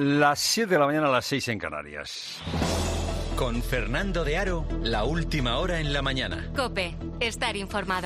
Las 7 de la mañana, a las 6 en Canarias. Con Fernando de Aro, la última hora en la mañana. COPE, estar informado.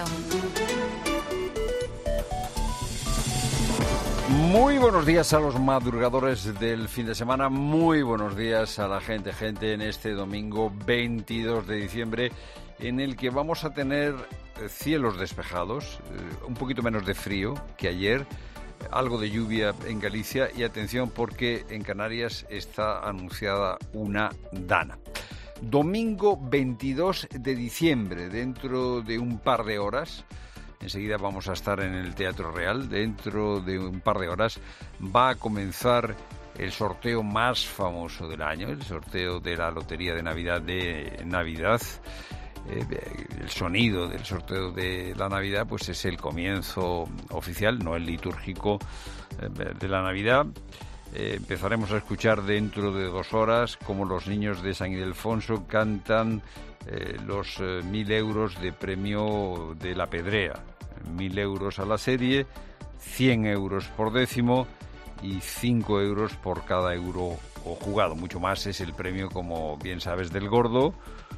Muy buenos días a los madrugadores del fin de semana. Muy buenos días a la gente en este domingo 22 de diciembre, en el que vamos a tener cielos despejados, un poquito menos de frío que ayer, algo de lluvia en Galicia y atención porque en Canarias está anunciada una dana. Domingo 22 de diciembre, dentro de un par de horas. Enseguida vamos a estar en el Teatro Real. Dentro de un par de horas va a comenzar el sorteo más famoso del año, el sorteo de la Lotería de Navidad de Navidad. El sonido del sorteo de la Navidad pues es el comienzo oficial, no el litúrgico, de la Navidad. Empezaremos a escuchar dentro de 2 horas cómo los niños de San Ildefonso cantan los 1.000 euros de premio de la Pedrea. 1.000 euros a la serie, 100 euros por décimo y 5 euros por cada euro jugado. Mucho más es el premio, como bien sabes, del gordo.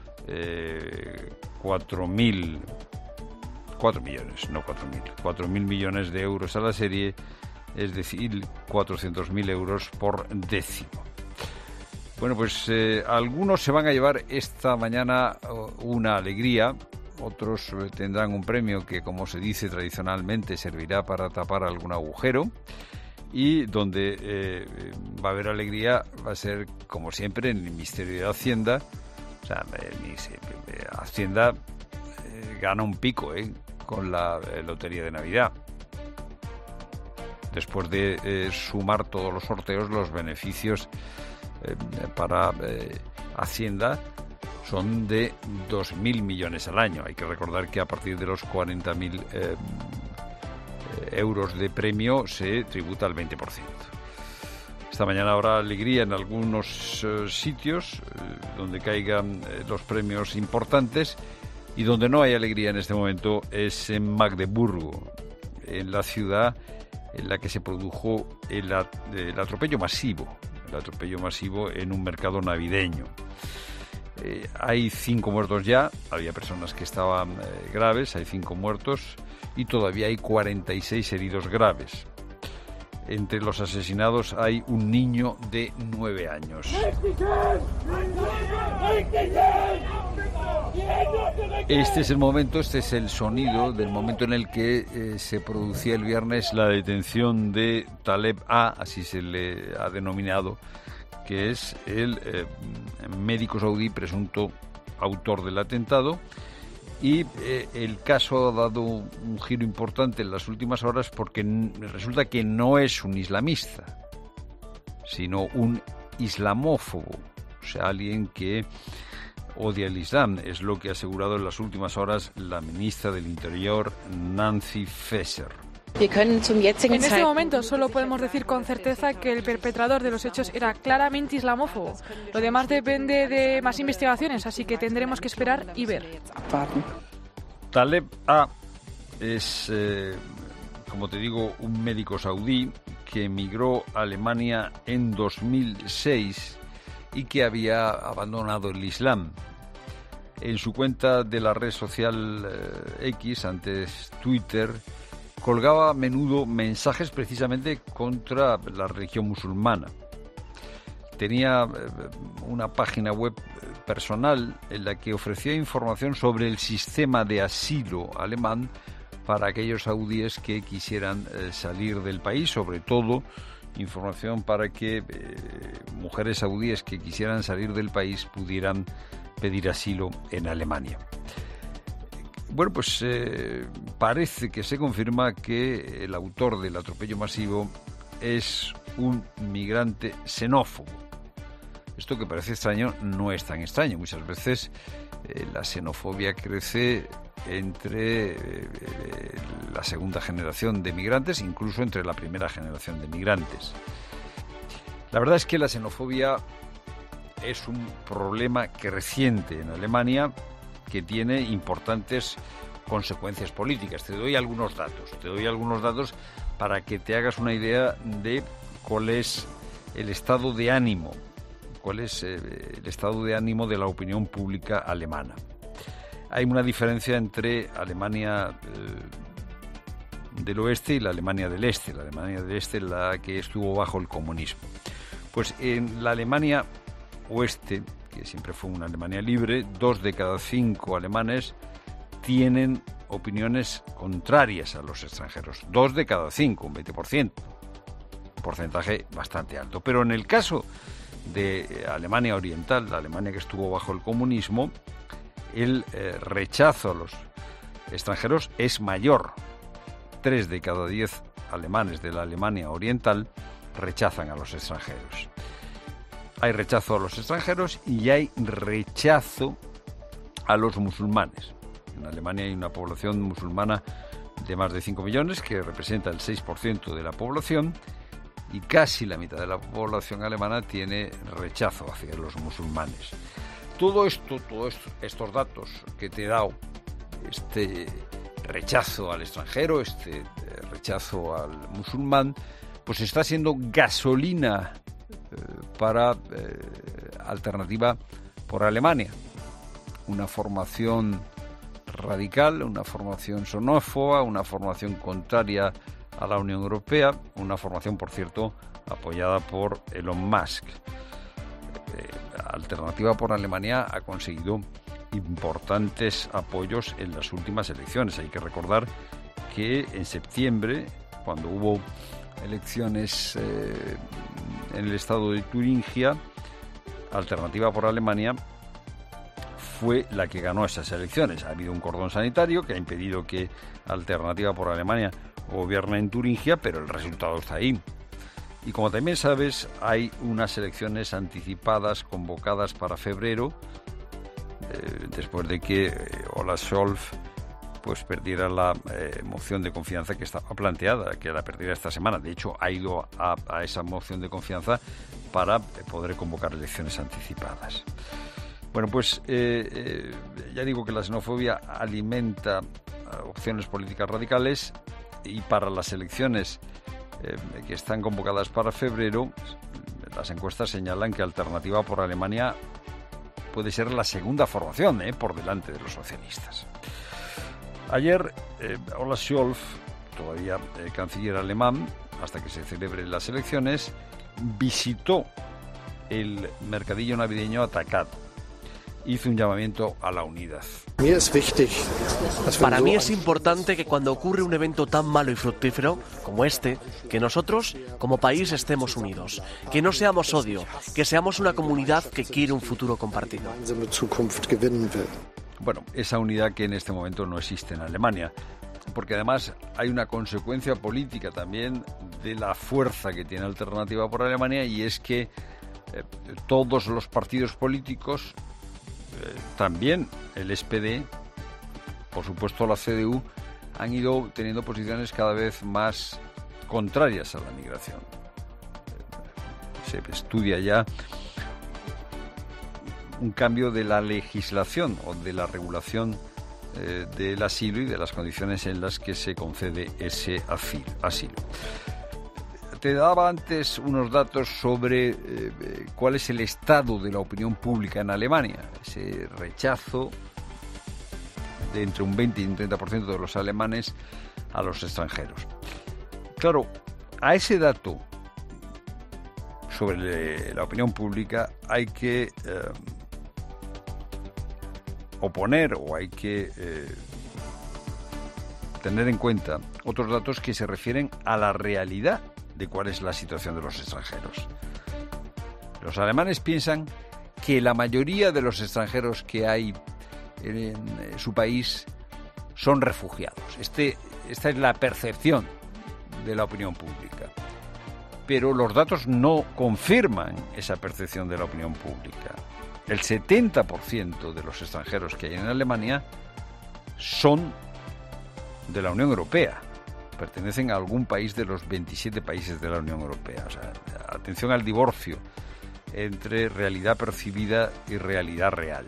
4 millones de euros a la serie, es decir, 400.000 euros por décimo. Bueno, pues algunos se van a llevar esta mañana una alegría, otros tendrán un premio que, como se dice tradicionalmente, servirá para tapar algún agujero, y donde va a haber alegría va a ser, como siempre, en el Ministerio de Hacienda. O sea, Hacienda gana un pico con la Lotería de Navidad. Después de sumar todos los sorteos, los beneficios para Hacienda son de 2.000 millones al año. Hay que recordar que a partir de los 40.000 euros de premio se tributa al 20%. Esta mañana habrá alegría en algunos sitios donde caigan los premios importantes, y donde no hay alegría en este momento es en Magdeburgo, en la ciudad en la que se produjo el atropello masivo en un mercado navideño. Hay 5 muertos ya, había personas que estaban graves, hay 5 muertos y todavía hay 46 heridos graves. Entre los asesinados hay un niño de 9 años. Este es el momento, este es el sonido del momento en el que se producía el viernes la detención de Taleb A, así se le ha denominado, que es el médico saudí presunto autor del atentado. Y el caso ha dado un giro importante en las últimas horas, porque resulta que no es un islamista, sino un islamófobo, o sea, alguien que odia el Islam. Es lo que ha asegurado en las últimas horas la ministra del Interior, Nancy Faeser. En este momento solo podemos decir con certeza que el perpetrador de los hechos era claramente islamófobo. Lo demás depende de más investigaciones, así que tendremos que esperar y ver. Taleb A es, como te digo, un médico saudí que emigró a Alemania en 2006 y que había abandonado el Islam. En su cuenta de la red social X, antes Twitter, colgaba a menudo mensajes precisamente contra la religión musulmana. Tenía una página web personal en la que ofrecía información sobre el sistema de asilo alemán para aquellos saudíes que quisieran salir del país, sobre todo información para que mujeres saudíes que quisieran salir del país pudieran pedir asilo en Alemania. Bueno, pues parece que se confirma que el autor del atropello masivo es un migrante xenófobo. Esto, que parece extraño, no es tan extraño. Muchas veces la xenofobia crece entre la segunda generación de migrantes, incluso entre la primera generación de migrantes. La verdad es que la xenofobia es un problema creciente en Alemania, que tiene importantes consecuencias políticas. Te doy algunos datos para que te hagas una idea de cuál es el estado de ánimo. ¿Cuál es el estado de ánimo de la opinión pública alemana? Hay una diferencia entre Alemania del oeste y la Alemania del este. La Alemania del este es la que estuvo bajo el comunismo. Pues en la Alemania oeste, que siempre fue una Alemania libre, 2 de cada 5 alemanes tienen opiniones contrarias a los extranjeros. 2 de cada 5, un 20%. Un porcentaje bastante alto. Pero en el caso de Alemania Oriental, la Alemania que estuvo bajo el comunismo, el rechazo a los extranjeros es mayor. 3 de cada 10 alemanes de la Alemania Oriental rechazan a los extranjeros. Hay rechazo a los extranjeros y hay rechazo a los musulmanes. En Alemania hay una población musulmana de más de 5 millones, que representa el 6% de la población, y casi la mitad de la población alemana tiene rechazo hacia los musulmanes. Todos estos datos que te he dado, este rechazo al extranjero, este rechazo al musulmán, pues está siendo gasolina para Alternativa por Alemania. Una formación radical, una formación xenófoba, una formación contraria a la Unión Europea, una formación, por cierto, apoyada por Elon Musk. Alternativa por Alemania ha conseguido importantes apoyos en las últimas elecciones. Hay que recordar que en septiembre, cuando hubo elecciones en el estado de Turingia, Alternativa por Alemania fue la que ganó esas elecciones. Ha habido un cordón sanitario que ha impedido que Alternativa por Alemania gobierne en Turingia, pero el resultado está ahí. Y como también sabes, hay unas elecciones anticipadas convocadas para febrero, después de que Olaf Scholz pues perdiera la moción de confianza que estaba planteada, que la perdiera esta semana. De hecho, ha ido a esa moción de confianza para poder convocar elecciones anticipadas. Bueno, pues ya digo que la xenofobia alimenta opciones políticas radicales, y para las elecciones que están convocadas para febrero, las encuestas señalan que Alternativa por Alemania puede ser la segunda formación, por delante de los socialistas. Ayer, Olaf Scholz, todavía canciller alemán, hasta que se celebren las elecciones, visitó el mercadillo navideño atacado. Hizo un llamamiento a la unidad. Para mí es importante que cuando ocurre un evento tan malo y fructífero como este, que nosotros, como país, estemos unidos. Que no seamos odio, que seamos una comunidad que quiere un futuro compartido. Bueno, esa unidad que en este momento no existe en Alemania, porque además hay una consecuencia política también de la fuerza que tiene Alternativa por Alemania, y es que todos los partidos políticos, también el SPD, por supuesto la CDU, han ido teniendo posiciones cada vez más contrarias a la migración. Se estudia ya un cambio de la legislación o de la regulación del asilo y de las condiciones en las que se concede ese asilo. Te daba antes unos datos sobre cuál es el estado de la opinión pública en Alemania. Ese rechazo de entre un 20 y un 30% de los alemanes a los extranjeros. Claro, a ese dato sobre la opinión pública hay que oponer, o hay que tener en cuenta otros datos que se refieren a la realidad de cuál es la situación de los extranjeros. Los alemanes piensan que la mayoría de los extranjeros que hay en su país son refugiados. Esta es la percepción de la opinión pública. Pero los datos no confirman esa percepción de la opinión pública. El 70% de los extranjeros que hay en Alemania son de la Unión Europea. Pertenecen a algún país de los 27 países de la Unión Europea. O sea, atención al divorcio entre realidad percibida y realidad real.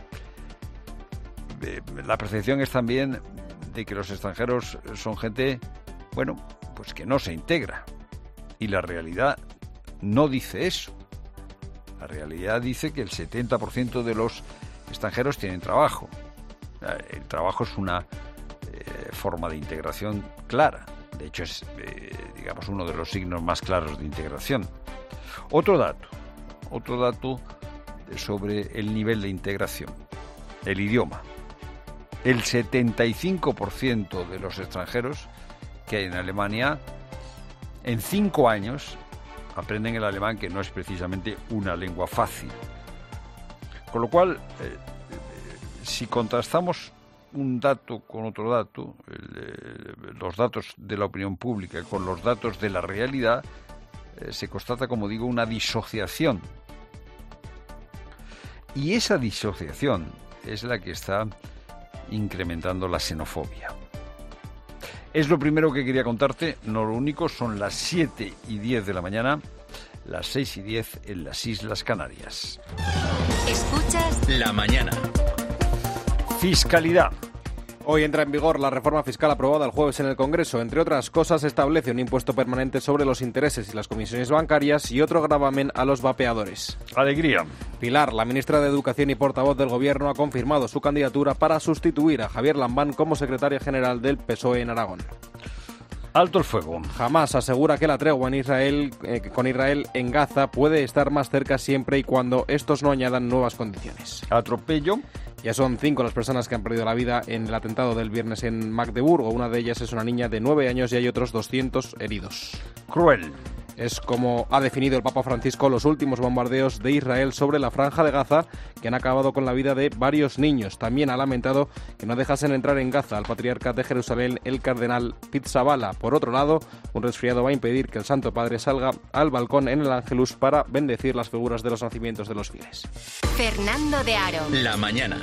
La percepción es también de que los extranjeros son gente, bueno, pues que no se integra. Y la realidad no dice eso. La realidad dice que el 70% de los extranjeros tienen trabajo. El trabajo es una forma de integración clara. De hecho, es, digamos, uno de los signos más claros de integración. Otro dato sobre el nivel de integración. El idioma. El 75% de los extranjeros que hay en Alemania, en 5 años, aprenden el alemán, que no es precisamente una lengua fácil. Con lo cual, si contrastamos un dato con otro dato, los datos de la opinión pública con los datos de la realidad, se constata, como digo, una disociación. Y esa disociación es la que está incrementando la xenofobia. Es lo primero que quería contarte, no lo único. Son las 7:10 de la mañana, las 6:10 en las Islas Canarias. Escuchas La Mañana. Fiscalidad. Hoy entra en vigor la reforma fiscal aprobada el jueves en el Congreso. Entre otras cosas, establece un impuesto permanente sobre los intereses y las comisiones bancarias y otro gravamen a los vapeadores. Alegría. Pilar, la ministra de Educación y portavoz del Gobierno, ha confirmado su candidatura para sustituir a Javier Lambán como secretaria general del PSOE en Aragón. Alto el fuego. Hamás asegura que la tregua con Israel en Gaza puede estar más cerca siempre y cuando estos no añadan nuevas condiciones. Atropello. Ya son 5 las personas que han perdido la vida en el atentado del viernes en Magdeburgo. Una de ellas es una niña de 9 años y hay otros 200 heridos. Cruel. Es como ha definido el Papa Francisco los últimos bombardeos de Israel sobre la Franja de Gaza, que han acabado con la vida de varios niños. También ha lamentado que no dejasen entrar en Gaza al patriarca de Jerusalén, el cardenal Pizzaballa. Por otro lado, un resfriado va a impedir que el Santo Padre salga al balcón en el Ángelus para bendecir las figuras de los nacimientos de los fieles. Fernando de Aro. La Mañana.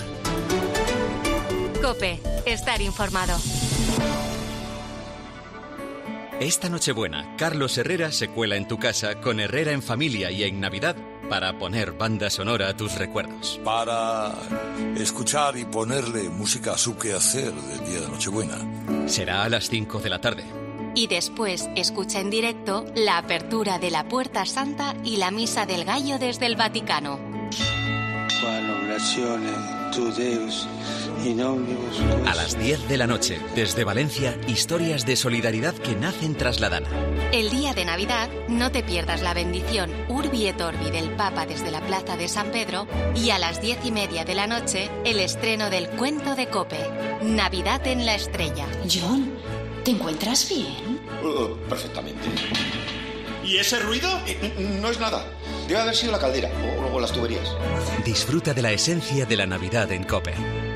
COPE. Estar informado. Esta Nochebuena, Carlos Herrera se cuela en tu casa con Herrera en Familia y en Navidad para poner banda sonora a tus recuerdos. Para escuchar y ponerle música a su quehacer del día de Nochebuena. Será a las 5 de la tarde. Y después escucha en directo la apertura de la Puerta Santa y la Misa del Gallo desde el Vaticano. A las 10 de la noche, desde Valencia, historias de solidaridad que nacen tras la Dana. El día de Navidad, no te pierdas la bendición Urbi et Orbi del Papa desde la Plaza de San Pedro y a las 10:30 de la noche, el estreno del cuento de COPE, Navidad en la Estrella. John, ¿te encuentras bien? Perfectamente. ¿Y ese ruido? No es nada. Debe haber sido la caldera o luego las tuberías. Disfruta de la esencia de la Navidad en COPE.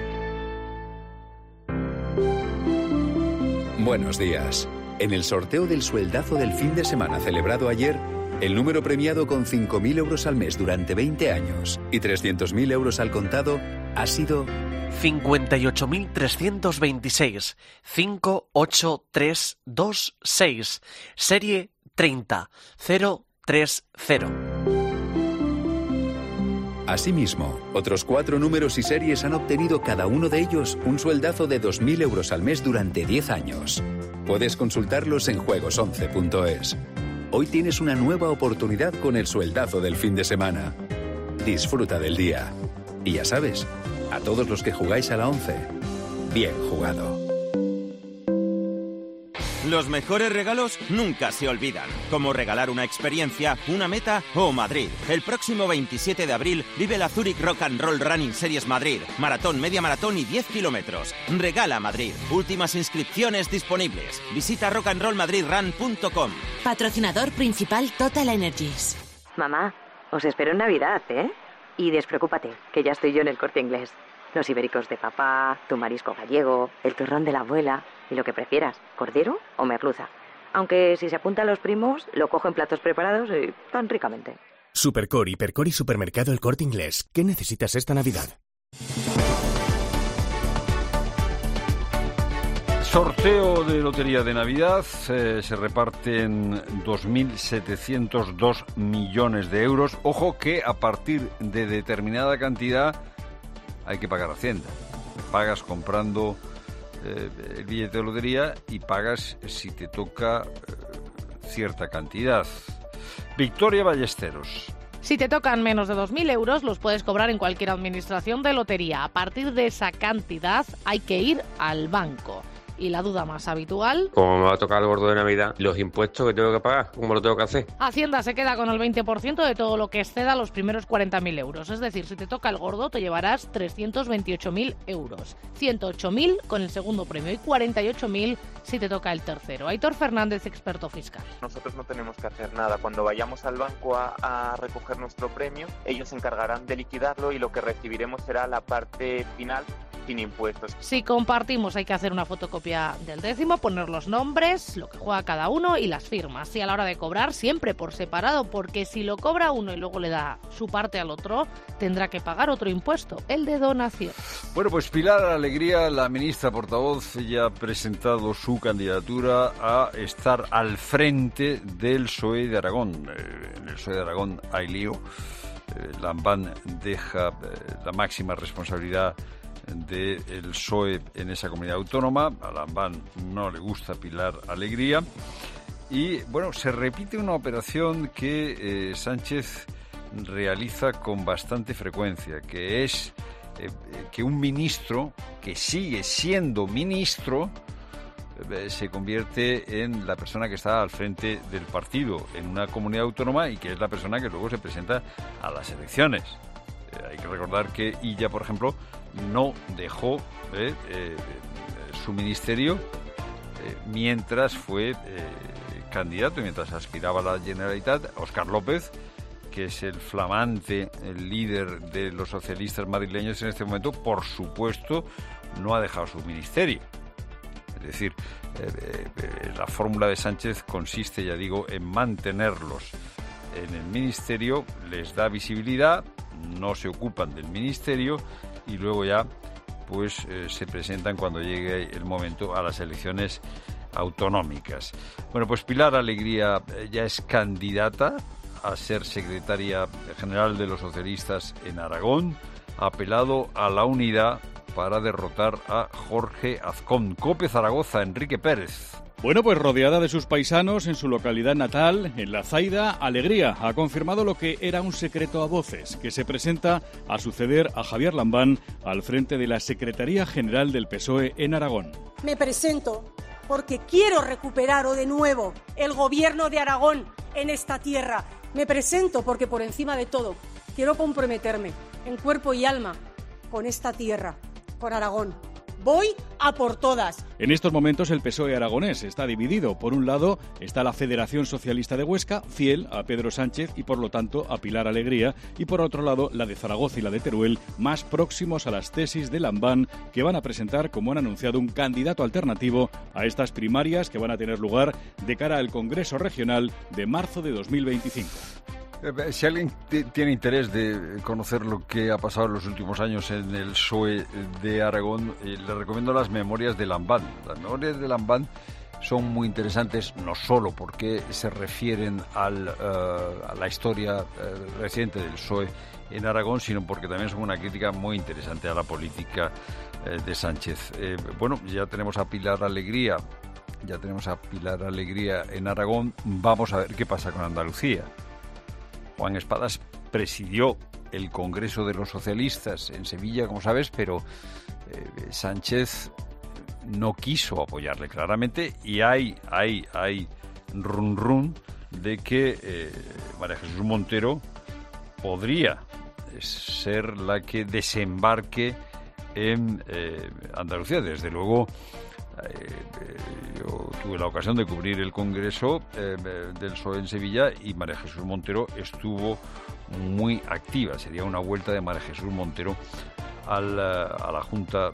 Buenos días. En el sorteo del sueldazo del fin de semana celebrado ayer, el número premiado con 5.000 euros al mes durante 20 años y 300.000 euros al contado ha sido 58.326. 58326. Serie 30030. Asimismo, otros 4 números y series han obtenido cada uno de ellos un sueldazo de 2.000 euros al mes durante 10 años. Puedes consultarlos en juegos11.es. Hoy tienes una nueva oportunidad con el sueldazo del fin de semana. Disfruta del día. Y ya sabes, a todos los que jugáis a la 11, bien jugado. Los mejores regalos nunca se olvidan, como regalar una experiencia, una meta o Madrid. El próximo 27 de abril vive la Zurich Rock and Roll Running Series Madrid. Maratón, media maratón y 10 kilómetros. Regala Madrid. Últimas inscripciones disponibles. Visita rockandrollmadridrun.com. Patrocinador principal Total Energies. Mamá, os espero en Navidad, ¿eh? Y despreocúpate, que ya estoy yo en el Corte Inglés. Los ibéricos de papá, tu marisco gallego, el turrón de la abuela y lo que prefieras, cordero o merluza. Aunque si se apuntan los primos, lo cojo en platos preparados y tan ricamente. Supercor, Hipercor y Supermercado El Corte Inglés. ¿Qué necesitas esta Navidad? Sorteo de Lotería de Navidad. Se reparten 2.702 millones de euros. Ojo que a partir de determinada cantidad hay que pagar Hacienda. Pagas comprando el billete de lotería y pagas si te toca cierta cantidad. Victoria Ballesteros. Si te tocan menos de 2.000 euros, los puedes cobrar en cualquier administración de lotería. A partir de esa cantidad hay que ir al banco. Y la duda más habitual... Como me va a tocar el gordo de Navidad, los impuestos que tengo que pagar, ¿cómo lo tengo que hacer? Hacienda se queda con el 20% de todo lo que exceda los primeros 40.000 euros. Es decir, si te toca el gordo, te llevarás 328.000 euros. 108.000 con el segundo premio y 48.000 si te toca el tercero. Aitor Fernández, experto fiscal. Nosotros no tenemos que hacer nada. Cuando vayamos al banco a recoger nuestro premio, ellos se encargarán de liquidarlo y lo que recibiremos será la parte final sin impuestos. Si compartimos, hay que hacer una fotocopia del décimo, poner los nombres, lo que juega cada uno y las firmas. Y a la hora de cobrar, siempre por separado, porque si lo cobra uno y luego le da su parte al otro, tendrá que pagar otro impuesto, el de donación. Bueno, pues Pilar Alegría, la ministra portavoz, ya ha presentado su candidatura a estar al frente del PSOE de Aragón. En el PSOE de Aragón hay lío. Lambán deja la máxima responsabilidad del PSOE en esa comunidad autónoma. A Lambán no le gusta Pilar Alegría y bueno, se repite una operación que Sánchez realiza con bastante frecuencia, que es que un ministro que sigue siendo ministro se convierte en la persona que está al frente del partido en una comunidad autónoma y que es la persona que luego se presenta a las elecciones. Hay que recordar que Illa, por ejemplo, no dejó su ministerio mientras fue candidato, mientras aspiraba a la Generalitat. Óscar López, que es el flamante líder de los socialistas madrileños en este momento, por supuesto, no ha dejado su ministerio. Es decir, la fórmula de Sánchez consiste, ya digo, en mantenerlos en el ministerio, les da visibilidad, no se ocupan del ministerio y luego ya pues se presentan cuando llegue el momento a las elecciones autonómicas. Bueno, pues Pilar Alegría ya es candidata a ser secretaria general de los socialistas en Aragón, ha apelado a la unidad para derrotar a Jorge Azcón. COPE Zaragoza, Enrique Pérez. Bueno, pues rodeada de sus paisanos en su localidad natal, en La Zaida, Alegría ha confirmado lo que era un secreto a voces, que se presenta a suceder a Javier Lambán al frente de la Secretaría General del PSOE en Aragón. Me presento porque quiero recuperar de nuevo el gobierno de Aragón en esta tierra. Me presento porque por encima de todo quiero comprometerme en cuerpo y alma con esta tierra, con Aragón. Voy a por todas. En estos momentos el PSOE aragonés está dividido. Por un lado está la Federación Socialista de Huesca, fiel a Pedro Sánchez y por lo tanto a Pilar Alegría, y por otro lado la de Zaragoza y la de Teruel, más próximos a las tesis de Lambán, que van a presentar, como han anunciado, un candidato alternativo a estas primarias que van a tener lugar de cara al Congreso Regional de marzo de 2025. Si alguien tiene interés de conocer lo que ha pasado en los últimos años en el PSOE de Aragón, le recomiendo las memorias de Lambán. Las memorias de Lambán son muy interesantes, no solo porque se refieren a la historia reciente del PSOE en Aragón, sino porque también son una crítica muy interesante a la política de Sánchez. Bueno, ya tenemos a Pilar Alegría. En Aragón. Vamos a ver qué pasa con Andalucía. Juan Espadas presidió el Congreso de los Socialistas en Sevilla, como sabes, pero Sánchez no quiso apoyarle claramente y hay run de que María Jesús Montero podría ser la que desembarque en Andalucía. Desde luego, yo tuve la ocasión de cubrir el Congreso del PSOE en Sevilla y María Jesús Montero estuvo muy activa. Sería una vuelta de María Jesús Montero a la Junta,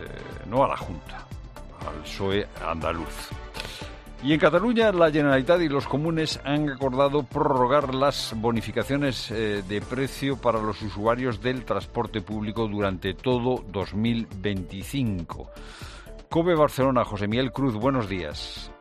al PSOE andaluz. Y en Cataluña, la Generalitat y los comunes han acordado prorrogar las bonificaciones de precio para los usuarios del transporte público durante todo 2025. COPE Barcelona, José Miguel Cruz, buenos días.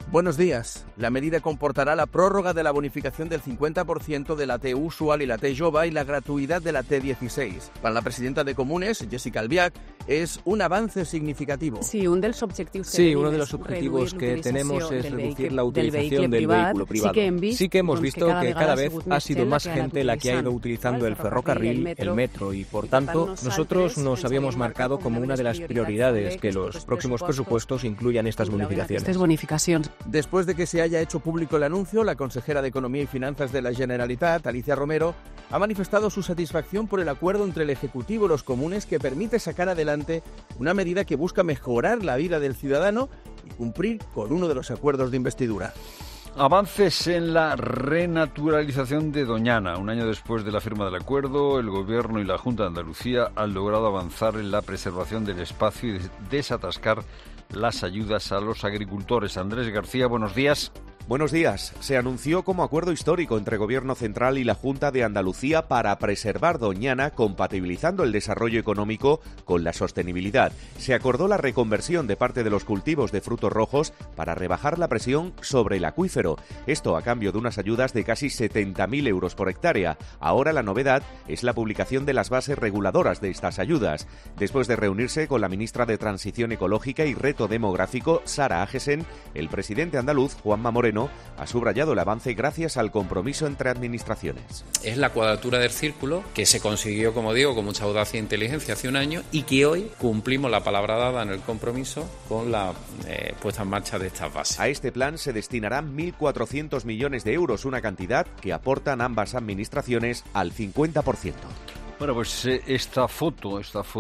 Buenos días. La medida comportará la prórroga de la bonificación del 50% de la T usual y la T jove y la gratuidad de la T16. Para la presidenta de Comunes, Jessica Albiach, es un avance significativo. Sí, uno de los objetivos que tenemos es reducir la utilización del vehículo privado. Sí que hemos visto que cada vez ha sido más gente la que ha ido utilizando el ferrocarril, el metro, y por tanto nosotros nos habíamos marcado como una de las prioridades que los próximos presupuestos incluyan estas bonificaciones. Después de que se haya hecho público el anuncio, la consejera de Economía y Finanzas de la Generalitat, Alicia Romero, ha manifestado su satisfacción por el acuerdo entre el Ejecutivo y los comunes que permite sacar adelante una medida que busca mejorar la vida del ciudadano y cumplir con uno de los acuerdos de investidura. Avances en la renaturalización de Doñana. Un año después de la firma del acuerdo, el Gobierno y la Junta de Andalucía han logrado avanzar en la preservación del espacio y desatascar las ayudas a los agricultores. Andrés García, buenos días. Buenos días. Se anunció como acuerdo histórico entre Gobierno Central y la Junta de Andalucía para preservar Doñana, compatibilizando el desarrollo económico con la sostenibilidad. Se acordó la reconversión de parte de los cultivos de frutos rojos para rebajar la presión sobre el acuífero. Esto a cambio de unas ayudas de casi 70.000 euros por hectárea. Ahora la novedad es la publicación de las bases reguladoras de estas ayudas. Después de reunirse con la ministra de Transición Ecológica y Reto Demográfico, Sara Agesen, el presidente andaluz, Juanma Moreno, ha subrayado el avance gracias al compromiso entre administraciones. Es la cuadratura del círculo que se consiguió, como digo, con mucha audacia e inteligencia hace un año y que hoy cumplimos la palabra dada en el compromiso con la puesta en marcha de estas bases. A este plan se destinarán 1.400 millones de euros, una cantidad que aportan ambas administraciones al 50%. Bueno, pues esta foto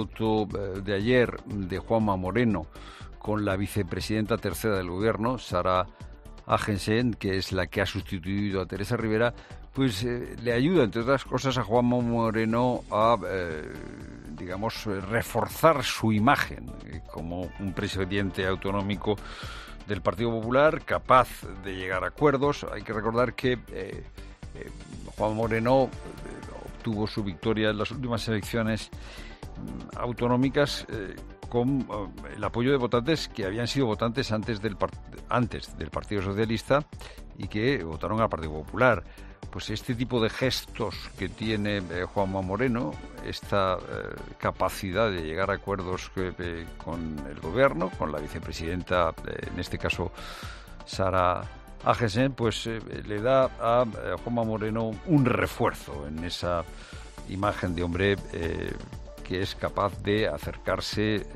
de ayer de Juanma Moreno con la vicepresidenta tercera del Gobierno, Sara Agesen, que es la que ha sustituido a Teresa Rivera, pues le ayuda, entre otras cosas, a Juanma Moreno a, reforzar su imagen como un presidente autonómico del Partido Popular, capaz de llegar a acuerdos. Hay que recordar que Juanma Moreno obtuvo su victoria en las últimas elecciones autonómicas con el apoyo de votantes que habían sido votantes antes del Partido Socialista y que votaron al Partido Popular. Pues este tipo de gestos que tiene Juanma Moreno, esta capacidad de llegar a acuerdos con el Gobierno, con la vicepresidenta, en este caso Sara Agesen, pues le da a Juanma Moreno un refuerzo en esa imagen de hombre que es capaz de acercarse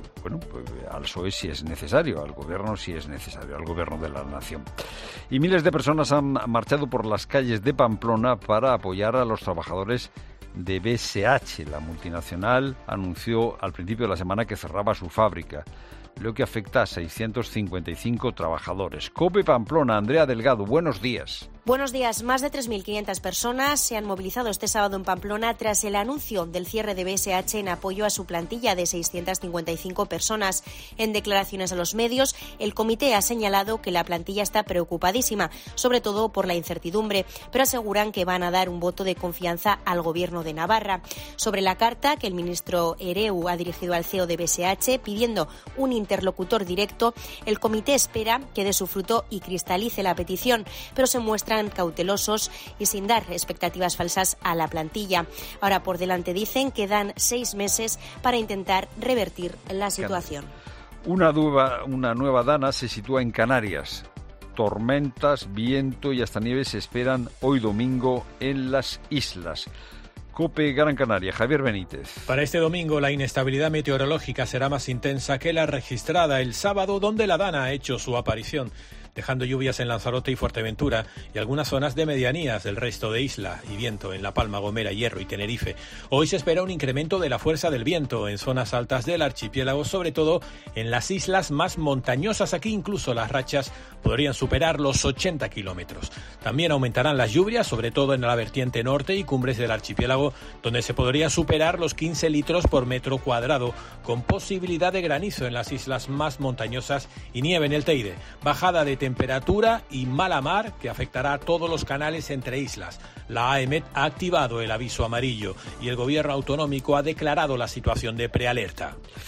al PSOE si es necesario, al Gobierno si es necesario, al Gobierno de la Nación. Y miles de personas han marchado por las calles de Pamplona para apoyar a los trabajadores de BSH. La multinacional anunció al principio de la semana que cerraba su fábrica, lo que afecta a 655 trabajadores. COPE Pamplona, Andrea Delgado, buenos días. Buenos días. Más de 3.500 personas se han movilizado este sábado en Pamplona tras el anuncio del cierre de BSH en apoyo a su plantilla de 655 personas. En declaraciones a los medios, el comité ha señalado que la plantilla está preocupadísima, sobre todo por la incertidumbre, pero aseguran que van a dar un voto de confianza al Gobierno de Navarra. Sobre la carta que el ministro Hereu ha dirigido al CEO de BSH pidiendo un interlocutor directo, el comité espera que dé su fruto y cristalice la petición, pero se muestran cautelosos y sin dar expectativas falsas a la plantilla. Ahora por delante dicen que dan 6 meses para intentar revertir la situación. Una nueva dana se sitúa en Canarias. Tormentas, viento y hasta nieve se esperan hoy domingo en las islas. COPE Gran Canaria, Javier Benítez. Para este domingo la inestabilidad meteorológica será más intensa que la registrada el sábado, donde la dana ha hecho su aparición, dejando lluvias en Lanzarote y Fuerteventura y algunas zonas de medianías del resto de isla, y viento en La Palma, Gomera, Hierro y Tenerife. Hoy se espera un incremento de la fuerza del viento en zonas altas del archipiélago, sobre todo en las islas más montañosas. Aquí incluso las rachas podrían superar los 80 kilómetros. También aumentarán las lluvias, sobre todo en la vertiente norte y cumbres del archipiélago, donde se podría superar los 15 litros por metro cuadrado, con posibilidad de granizo en las islas más montañosas y nieve en el Teide. Bajada de temperatura y mala mar que afectará a todos los canales entre islas. La AEMET ha activado el aviso amarillo y el Gobierno autonómico ha declarado la situación de prealerta.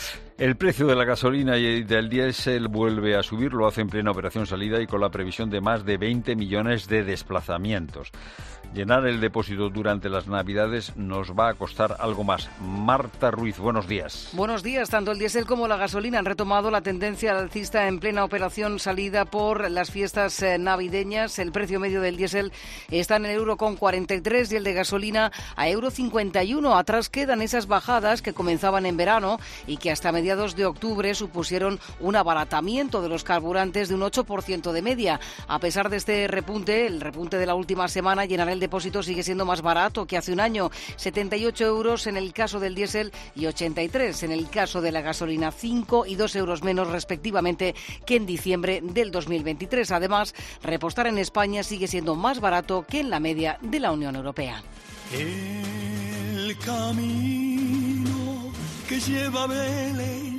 El precio de la gasolina y del diésel vuelve a subir, lo hace en plena operación salida y con la previsión de más de 20 millones de desplazamientos. Llenar el depósito durante las Navidades nos va a costar algo más. Marta Ruiz, buenos días. Buenos días. Tanto el diésel como la gasolina han retomado la tendencia alcista en plena operación salida por las fiestas navideñas. El precio medio del diésel está en el €1,43 y el de gasolina a €51. Atrás quedan esas bajadas que comenzaban en verano y que hasta mediados de octubre supusieron un abaratamiento de los carburantes de un 8% de media. A pesar de este repunte, el repunte de la última semana, llenar el depósito sigue siendo más barato que hace un año. 78 euros en el caso del diésel y 83 en el caso de la gasolina, 5 y 2 euros menos respectivamente que en diciembre del 2023. Además, repostar en España sigue siendo más barato que en la media de la Unión Europea. El camino que lleva a Belén.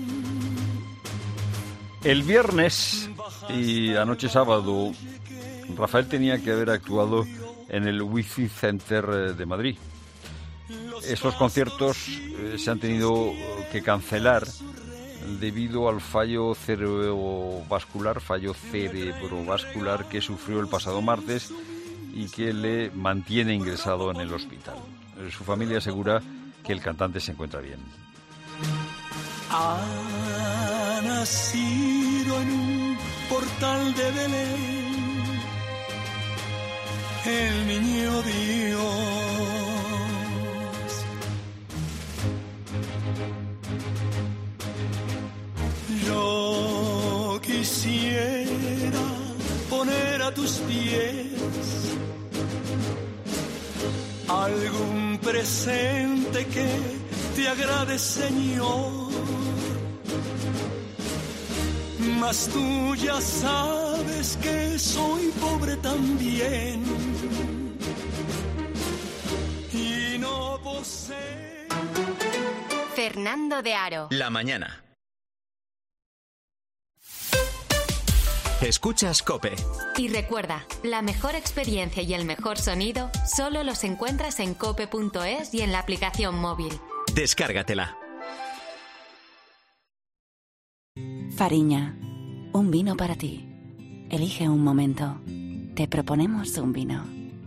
El viernes y anoche sábado, Rafael tenía que haber actuado en el Wi-Fi Center de Madrid. Esos conciertos se han tenido que cancelar debido al fallo cerebrovascular que sufrió el pasado martes y que le mantiene ingresado en el hospital. Su familia asegura que el cantante se encuentra bien. Ha nacido en un portal de Belén el niño Dios. Yo quisiera poner a tus pies algún presente que te agrade, Señor. Mas tú ya sabes que soy pobre también y no posee. Fernando de Aro. La mañana. Escuchas COPE. Y recuerda, la mejor experiencia y el mejor sonido solo los encuentras en cope.es y en la aplicación móvil. Descárgatela. Fariña, un vino para ti. Elige un momento. Te proponemos un vino.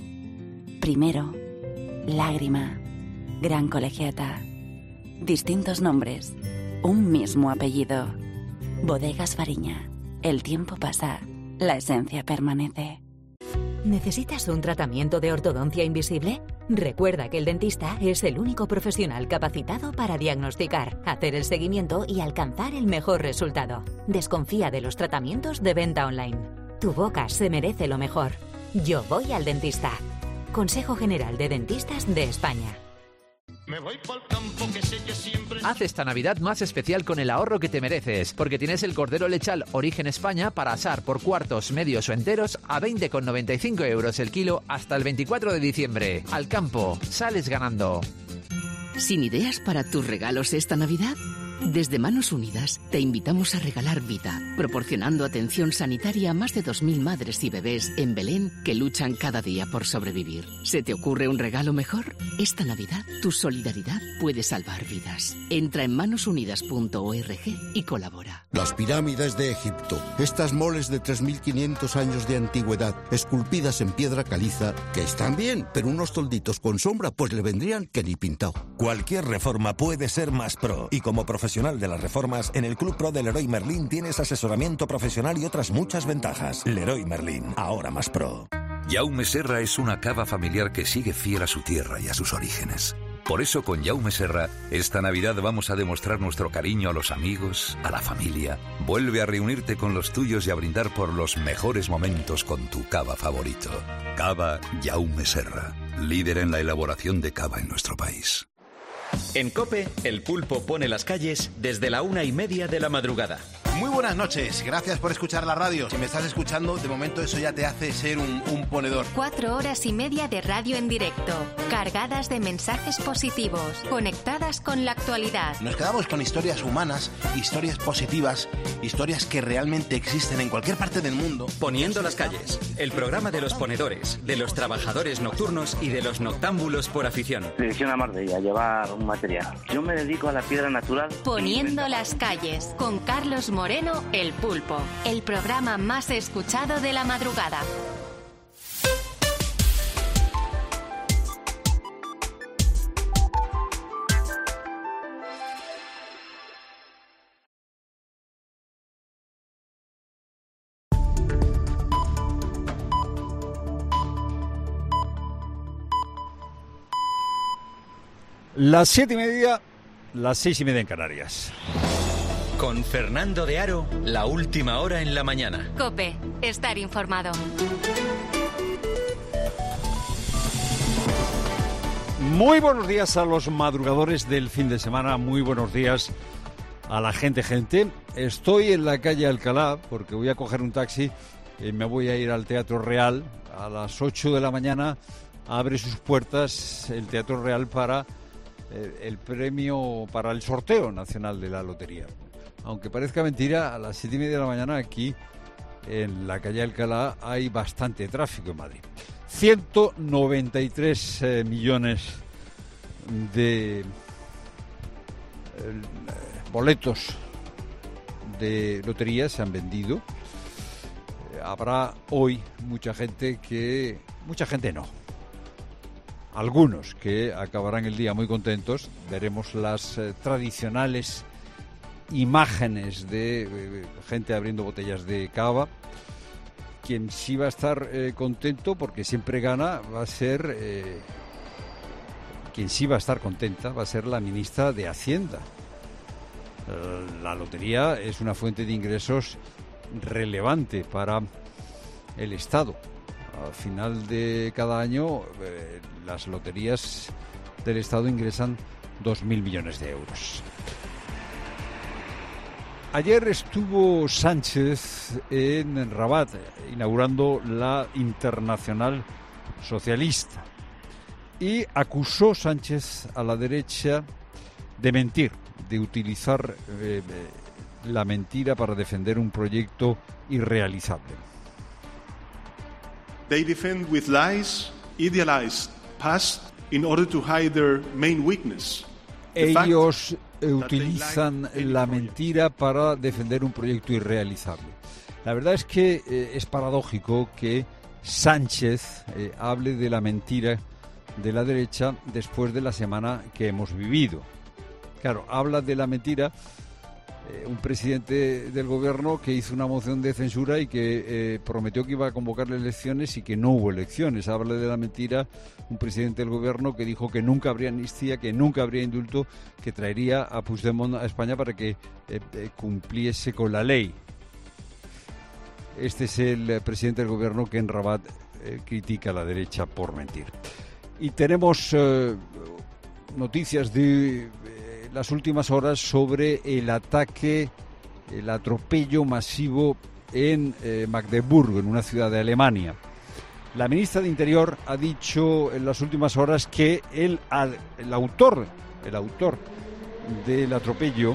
Primero, Lágrima, Gran Colegiata. Distintos nombres, un mismo apellido. Bodegas Fariña. El tiempo pasa, la esencia permanece. ¿Necesitas un tratamiento de ortodoncia invisible? Recuerda que el dentista es el único profesional capacitado para diagnosticar, hacer el seguimiento y alcanzar el mejor resultado. Desconfía de los tratamientos de venta online. Tu boca se merece lo mejor. Yo voy al dentista. Consejo General de Dentistas de España. Me voy pa'l campo que sé que siempre... Haz esta Navidad más especial con el ahorro que te mereces, porque tienes el cordero lechal Origen España para asar por cuartos, medios o enteros a 20,95 euros el kilo hasta el 24 de diciembre. Al campo, sales ganando. ¿Sin ideas para tus regalos esta Navidad? Desde Manos Unidas te invitamos a regalar vida, proporcionando atención sanitaria a más de 2.000 madres y bebés en Belén que luchan cada día por sobrevivir. ¿Se te ocurre un regalo mejor? Esta Navidad, tu solidaridad puede salvar vidas. Entra en manosunidas.org y colabora. Las pirámides de Egipto, estas moles de 3.500 años de antigüedad, esculpidas en piedra caliza, que están bien, pero unos tolditos con sombra pues le vendrían que ni pintado. Cualquier reforma puede ser más pro, y como profesional de las reformas, en el Club Pro de Leroy Merlin tienes asesoramiento profesional y otras muchas ventajas. Leroy Merlin, ahora más pro. Jaume Serra es una cava familiar que sigue fiel a su tierra y a sus orígenes. Por eso con Jaume Serra, esta Navidad vamos a demostrar nuestro cariño a los amigos, a la familia. Vuelve a reunirte con los tuyos y a brindar por los mejores momentos con tu cava favorito. Cava Jaume Serra, líder en la elaboración de cava en nuestro país. En COPE, el pulpo pone las calles desde la 1:30 de la madrugada. Muy buenas noches, gracias por escuchar la radio. Si me estás escuchando, de momento eso ya te hace ser un ponedor. 4 horas y media de radio en directo, cargadas de mensajes positivos, conectadas con la actualidad. Nos quedamos con historias humanas, historias positivas, historias que realmente existen en cualquier parte del mundo. Poniendo las calles, el programa de los ponedores, de los trabajadores nocturnos y de los noctámbulos por afición. Dirección a Marbella, llevar un material. Yo me dedico a la piedra natural. Poniendo las calles, con Carlos Moreno, El Pulpo, el programa más escuchado de la madrugada. Las 7:30, las 6:30 en Canarias. Con Fernando de Aro, la última hora en la mañana. COPE, estar informado. Muy buenos días a los madrugadores del fin de semana, muy buenos días a la gente. Estoy en la calle Alcalá porque voy a coger un taxi y me voy a ir al Teatro Real. A las 8 de la mañana abre sus puertas el Teatro Real para el premio, para el sorteo nacional de la lotería. Aunque parezca mentira, a las 7:30 de la mañana aquí en la calle Alcalá hay bastante tráfico en Madrid. 193 millones de boletos de lotería se han vendido. Habrá hoy mucha gente no. Algunos que acabarán el día muy contentos. Veremos las tradicionales imágenes de gente abriendo botellas de cava. Quien sí va a estar contento, porque siempre gana, va a ser... quien sí va a estar contenta va a ser la ministra de Hacienda. La lotería es una fuente de ingresos relevante para el Estado. Al final de cada año, las loterías del Estado ingresan 2.000 millones de euros. Ayer estuvo Sánchez en Rabat inaugurando la Internacional Socialista y acusó Sánchez a la derecha de mentir, de utilizar la mentira para defender un proyecto irrealizable. They defend with lies, idealized past in order to hide their main weakness. Ellos utilizan la mentira para defender un proyecto irrealizable. La verdad es que es paradójico que Sánchez hable de la mentira de la derecha después de la semana que hemos vivido. Claro, habla de la mentira un presidente del gobierno que hizo una moción de censura y que prometió que iba a convocar elecciones y que no hubo elecciones. Habla de la mentira un presidente del gobierno que dijo que nunca habría amnistía, que nunca habría indulto, que traería a Puigdemont a España para que cumpliese con la ley. Este es el presidente del gobierno que en Rabat critica a la derecha por mentir. Y tenemos noticias de las últimas horas sobre el ataque, el atropello masivo en Magdeburgo, en una ciudad de Alemania. La ministra de Interior ha dicho en las últimas horas que el autor del atropello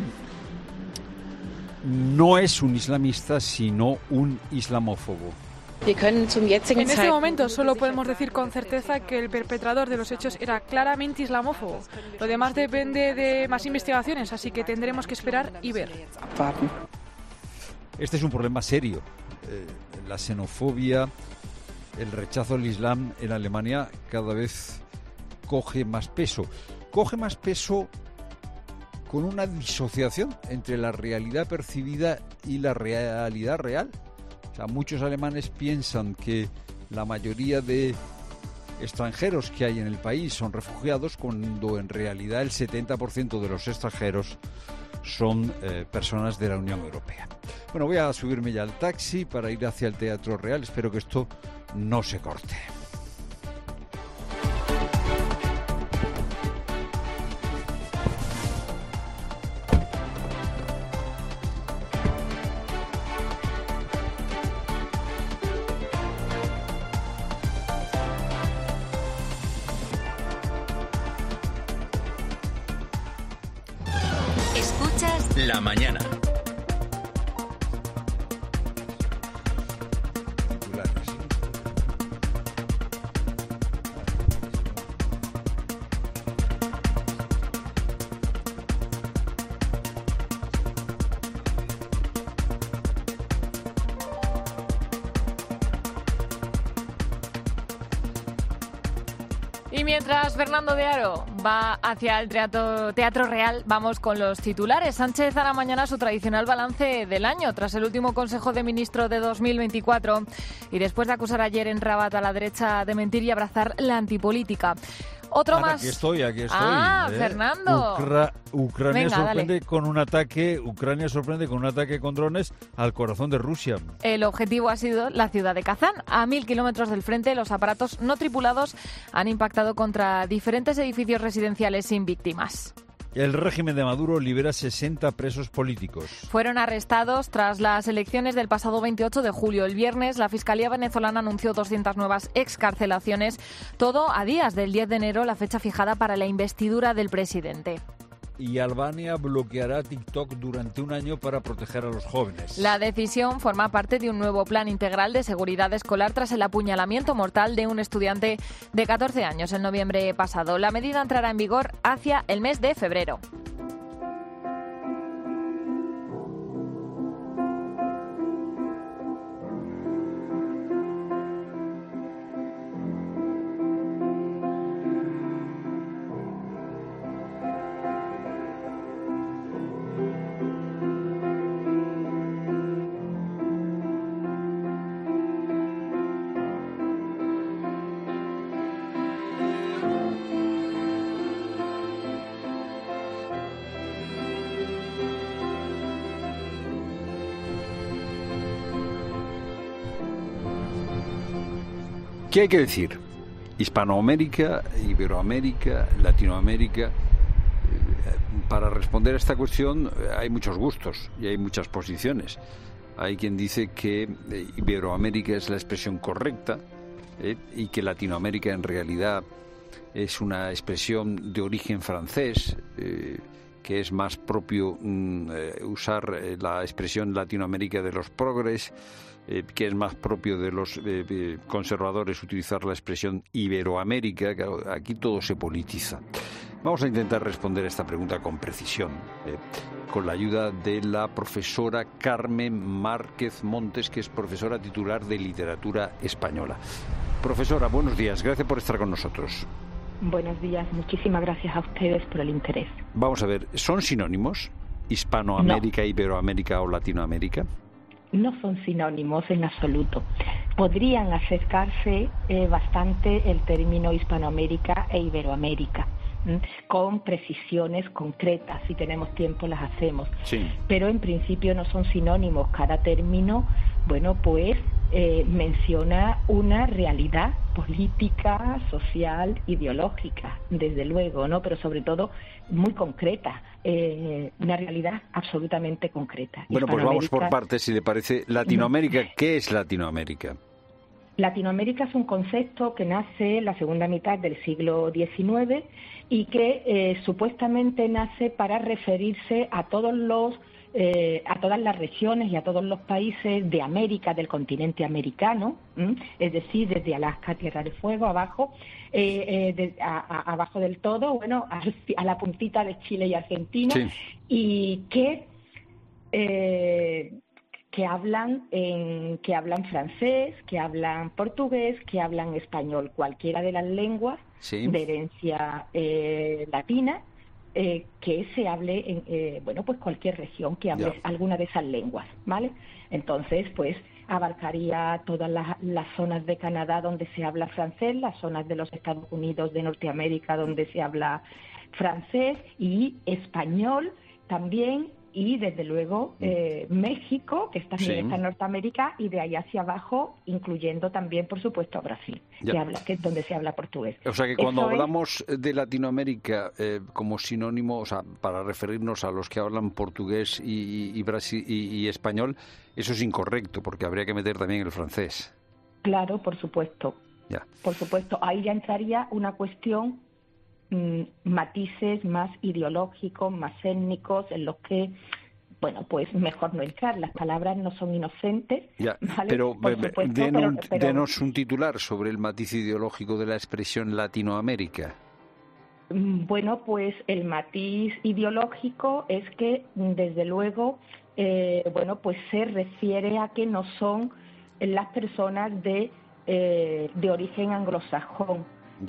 no es un islamista, sino un islamófobo. En este momento solo podemos decir con certeza que el perpetrador de los hechos era claramente islamófobo. Lo demás depende de más investigaciones, así que tendremos que esperar y ver. Este es un problema serio. La xenofobia, el rechazo al Islam en Alemania cada vez coge más peso. Coge más peso con una disociación entre la realidad percibida y la realidad real. O sea, muchos alemanes piensan que la mayoría de extranjeros que hay en el país son refugiados, cuando en realidad el 70% de los extranjeros son personas de la Unión Europea. Bueno, voy a subirme ya al taxi para ir hacia el Teatro Real. Espero que esto no se corte. Escuchas La Mañana. Y mientras Fernando de Aro va hacia el Teatro Real, vamos con los titulares. Sánchez hará mañana su tradicional balance del año, tras el último Consejo de Ministros de 2024 y después de acusar ayer en Rabat a la derecha de mentir y abrazar la antipolítica. Otro más. Aquí estoy. Fernando. Ucrania Venga, sorprende dale. con un ataque. Ucrania sorprende con un ataque con drones al corazón de Rusia. El objetivo ha sido la ciudad de Kazán. A 1.000 kilómetros del frente, los aparatos no tripulados han impactado contra diferentes edificios residenciales sin víctimas. El régimen de Maduro libera 60 presos políticos. Fueron arrestados tras las elecciones del pasado 28 de julio. El viernes, la Fiscalía venezolana anunció 200 nuevas excarcelaciones, todo a días del 10 de enero, la fecha fijada para la investidura del presidente. Y Albania bloqueará TikTok durante un año para proteger a los jóvenes. La decisión forma parte de un nuevo plan integral de seguridad escolar tras el apuñalamiento mortal de un estudiante de 14 años en noviembre pasado. La medida entrará en vigor hacia el mes de febrero. ¿Qué hay que decir? Hispanoamérica, Iberoamérica, Latinoamérica. Para responder a esta cuestión hay muchos gustos y hay muchas posiciones. Hay quien dice que Iberoamérica es la expresión correcta y que Latinoamérica en realidad es una expresión de origen francés, que es más propio usar la expresión Latinoamérica de los progres, que es más propio de los conservadores utilizar la expresión Iberoamérica. Aquí todo se politiza. Vamos a intentar responder esta pregunta con precisión, con la ayuda de la profesora Carmen Márquez Montes, que es profesora titular de Literatura Española. Profesora, buenos días, gracias por estar con nosotros. Buenos días, muchísimas gracias a ustedes por el interés. Vamos a ver, ¿son sinónimos Hispanoamérica, No. Iberoamérica o Latinoamérica? No son sinónimos en absoluto. Podrían acercarse bastante el término Hispanoamérica e Iberoamérica, con precisiones concretas. Si tenemos tiempo las hacemos. Sí. Pero en principio no son sinónimos. Cada término, pues menciona una realidad política, social, ideológica, desde luego, ¿no? Pero sobre todo muy concreta, una realidad absolutamente concreta. Bueno, pues vamos por partes, si le parece. Latinoamérica, ¿qué es Latinoamérica? Latinoamérica es un concepto que nace en la segunda mitad del siglo XIX y que supuestamente nace para referirse a todas las regiones y a todos los países de América, del continente americano, es decir, desde Alaska, Tierra del Fuego, abajo, abajo del todo, a la puntita de Chile y Argentina, sí. Y que hablan francés, que hablan portugués, que hablan español, cualquiera de las lenguas, sí, de herencia latina, que se hable en pues cualquier región que hable alguna de esas lenguas, ¿vale? Entonces, pues abarcaría todas las zonas de Canadá donde se habla francés, las zonas de los Estados Unidos de Norteamérica donde se habla francés y español también. Y desde luego México, que también está en Norteamérica, y de ahí hacia abajo, incluyendo también, por supuesto, a Brasil, que es donde se habla portugués. O sea que cuando hablamos de Latinoamérica como sinónimo, o sea, para referirnos a los que hablan portugués y español, eso es incorrecto, porque habría que meter también el francés. Claro, por supuesto. Por supuesto, ahí ya entraría una cuestión matices más ideológicos, más étnicos, en los que, bueno, pues mejor no entrar. Las palabras no son inocentes. Ya, ¿vale? pero Supuesto, denos un titular sobre el matiz ideológico de la expresión Latinoamérica. Bueno, pues el matiz ideológico es que, desde luego, bueno, pues se refiere a que no son las personas de origen anglosajón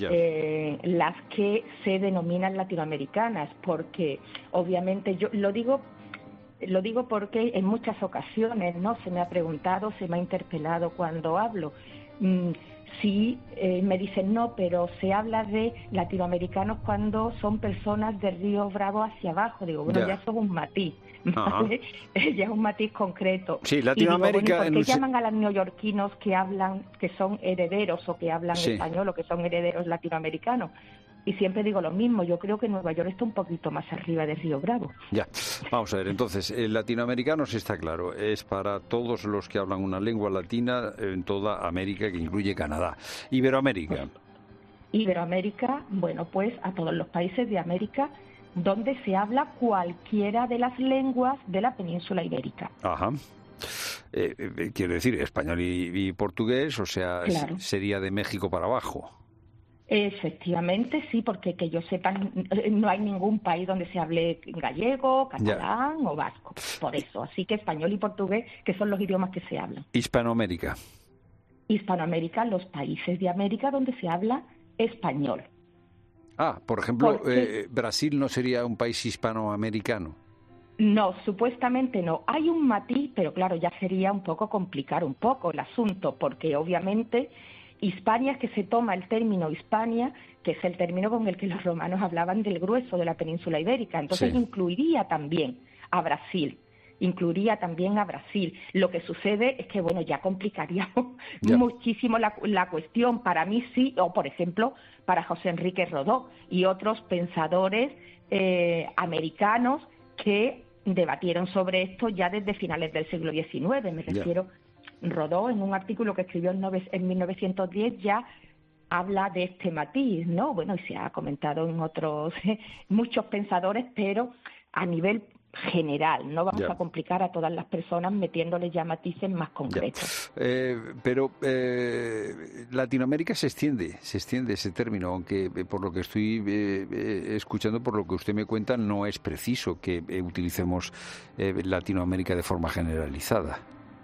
las que se denominan latinoamericanas, porque obviamente yo lo digo porque en muchas ocasiones, ¿no?, se me ha preguntado, se me ha interpelado cuando hablo. Sí, me dicen, no, pero se habla de latinoamericanos cuando son personas de Río Bravo hacia abajo. Digo, bueno, ya son un matiz, ¿vale? Ya es un matiz concreto. Sí, Latinoamérica... ¿Por qué llaman a los neoyorquinos que hablan, que son herederos o que hablan español o que son herederos latinoamericanos? Y siempre digo lo mismo, yo creo que Nueva York está un poquito más arriba de Río Bravo. Ya, vamos a ver, entonces, latinoamericanos está claro, es para todos los que hablan una lengua latina en toda América, que incluye Canadá. Iberoamérica. Iberoamérica, bueno, pues a todos los países de América donde se habla cualquiera de las lenguas de la península ibérica. Ajá. Quiero decir, español y portugués, o sea, claro, sería de México para abajo. Efectivamente, sí, porque que yo sepa, no hay ningún país donde se hable gallego, catalán o vasco, por eso. Así que español y portugués, que son los idiomas que se hablan. Hispanoamérica. Hispanoamérica, los países de América donde se habla español. Por ejemplo, Brasil no sería un país hispanoamericano. No, supuestamente no. Hay un matiz, pero claro, ya sería un poco complicar un poco el asunto, porque obviamente Hispania es que se toma el término Hispania, que es el término con el que los romanos hablaban del grueso de la península ibérica. Entonces incluiría también a Brasil. Lo que sucede es que, bueno, ya complicaríamos muchísimo la cuestión. Para mí sí, o por ejemplo, para José Enrique Rodó y otros pensadores americanos que debatieron sobre esto ya desde finales del siglo XIX. Me refiero, Rodó, en un artículo que escribió en 1910, ya habla de este matiz, ¿no? Bueno, y se ha comentado en otros muchos pensadores, pero a nivel general, no vamos a complicar a todas las personas metiéndoles ya matices más concretos. Pero Latinoamérica se extiende ese término, aunque por lo que estoy escuchando, por lo que usted me cuenta, no es preciso que utilicemos Latinoamérica de forma generalizada.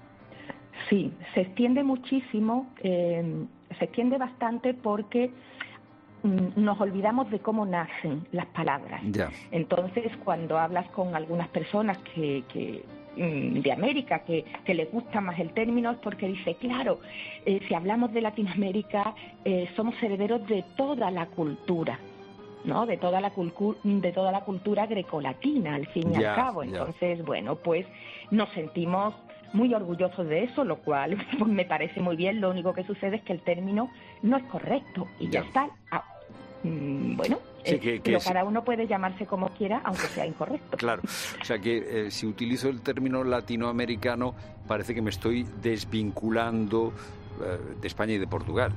Sí, se extiende muchísimo, se extiende bastante porque nos olvidamos de cómo nacen las palabras. Entonces, cuando hablas con algunas personas que de América que les gusta más el término, es porque dice, claro, si hablamos de Latinoamérica, somos herederos de toda la cultura, ¿no? De toda la cultura grecolatina, al fin y al cabo. Entonces, bueno, pues nos sentimos muy orgullosos de eso, lo cual pues, me parece muy bien. Lo único que sucede es que el término no es correcto y ya está. Bueno, pero cada uno puede llamarse como quiera, aunque sea incorrecto. Claro, o sea que si utilizo el término latinoamericano, parece que me estoy desvinculando de España y de Portugal.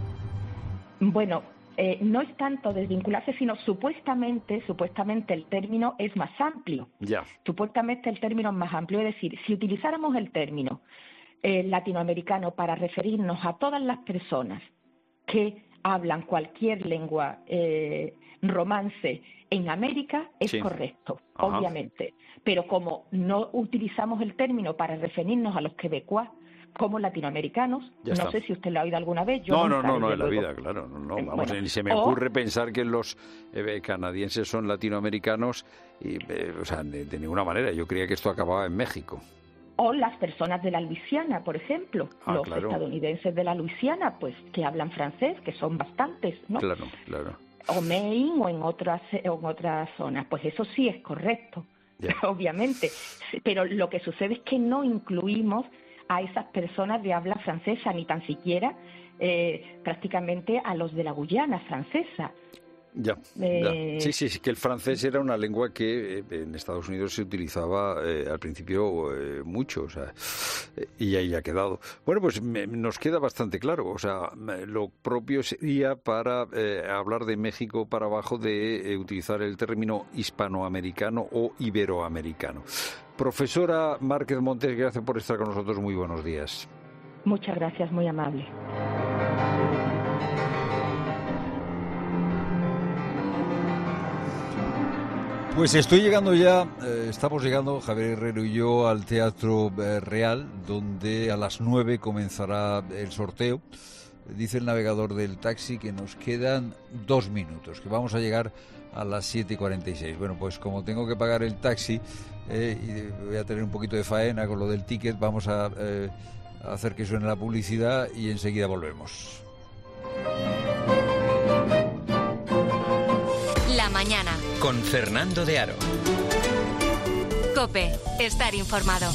Bueno, no es tanto desvincularse, sino supuestamente el término es más amplio. Supuestamente el término es más amplio, es decir, si utilizáramos el término latinoamericano para referirnos a todas las personas que hablan cualquier lengua romance en América, es correcto, obviamente. Pero como no utilizamos el término para referirnos a los quebecuas como latinoamericanos, no sé si usted lo ha oído alguna vez. Yo no, en la vida, claro. Vamos, bueno, ni se me ocurre pensar que los canadienses son latinoamericanos, o sea, de ninguna manera. Yo creía que esto acababa en México. O las personas de la Luisiana, por ejemplo, los estadounidenses de la Luisiana, pues que hablan francés, que son bastantes, ¿no? Claro. O Maine o en otras zonas, pues eso sí es correcto, obviamente. Pero lo que sucede es que no incluimos a esas personas de habla francesa, ni tan siquiera prácticamente a los de la Guyana francesa. Ya. Sí, que el francés era una lengua que en Estados Unidos se utilizaba al principio mucho, o sea, y ahí ha quedado. Bueno, pues nos queda bastante claro, o sea, lo propio sería para hablar de México para abajo de utilizar el término hispanoamericano o iberoamericano. Profesora Márquez Montes, gracias por estar con nosotros, muy buenos días. Muchas gracias, muy amable. Pues estoy llegando ya, estamos llegando, Javier Herrero y yo, al Teatro Real, donde a las 9 comenzará el sorteo. Dice el navegador del taxi que nos quedan 2 minutos, que vamos a llegar a las 7:46. Bueno, pues como tengo que pagar el taxi y voy a tener un poquito de faena con lo del ticket, vamos a hacer que suene la publicidad y enseguida volvemos. La mañana. Con Fernando de Aro. COPE. Estar informado.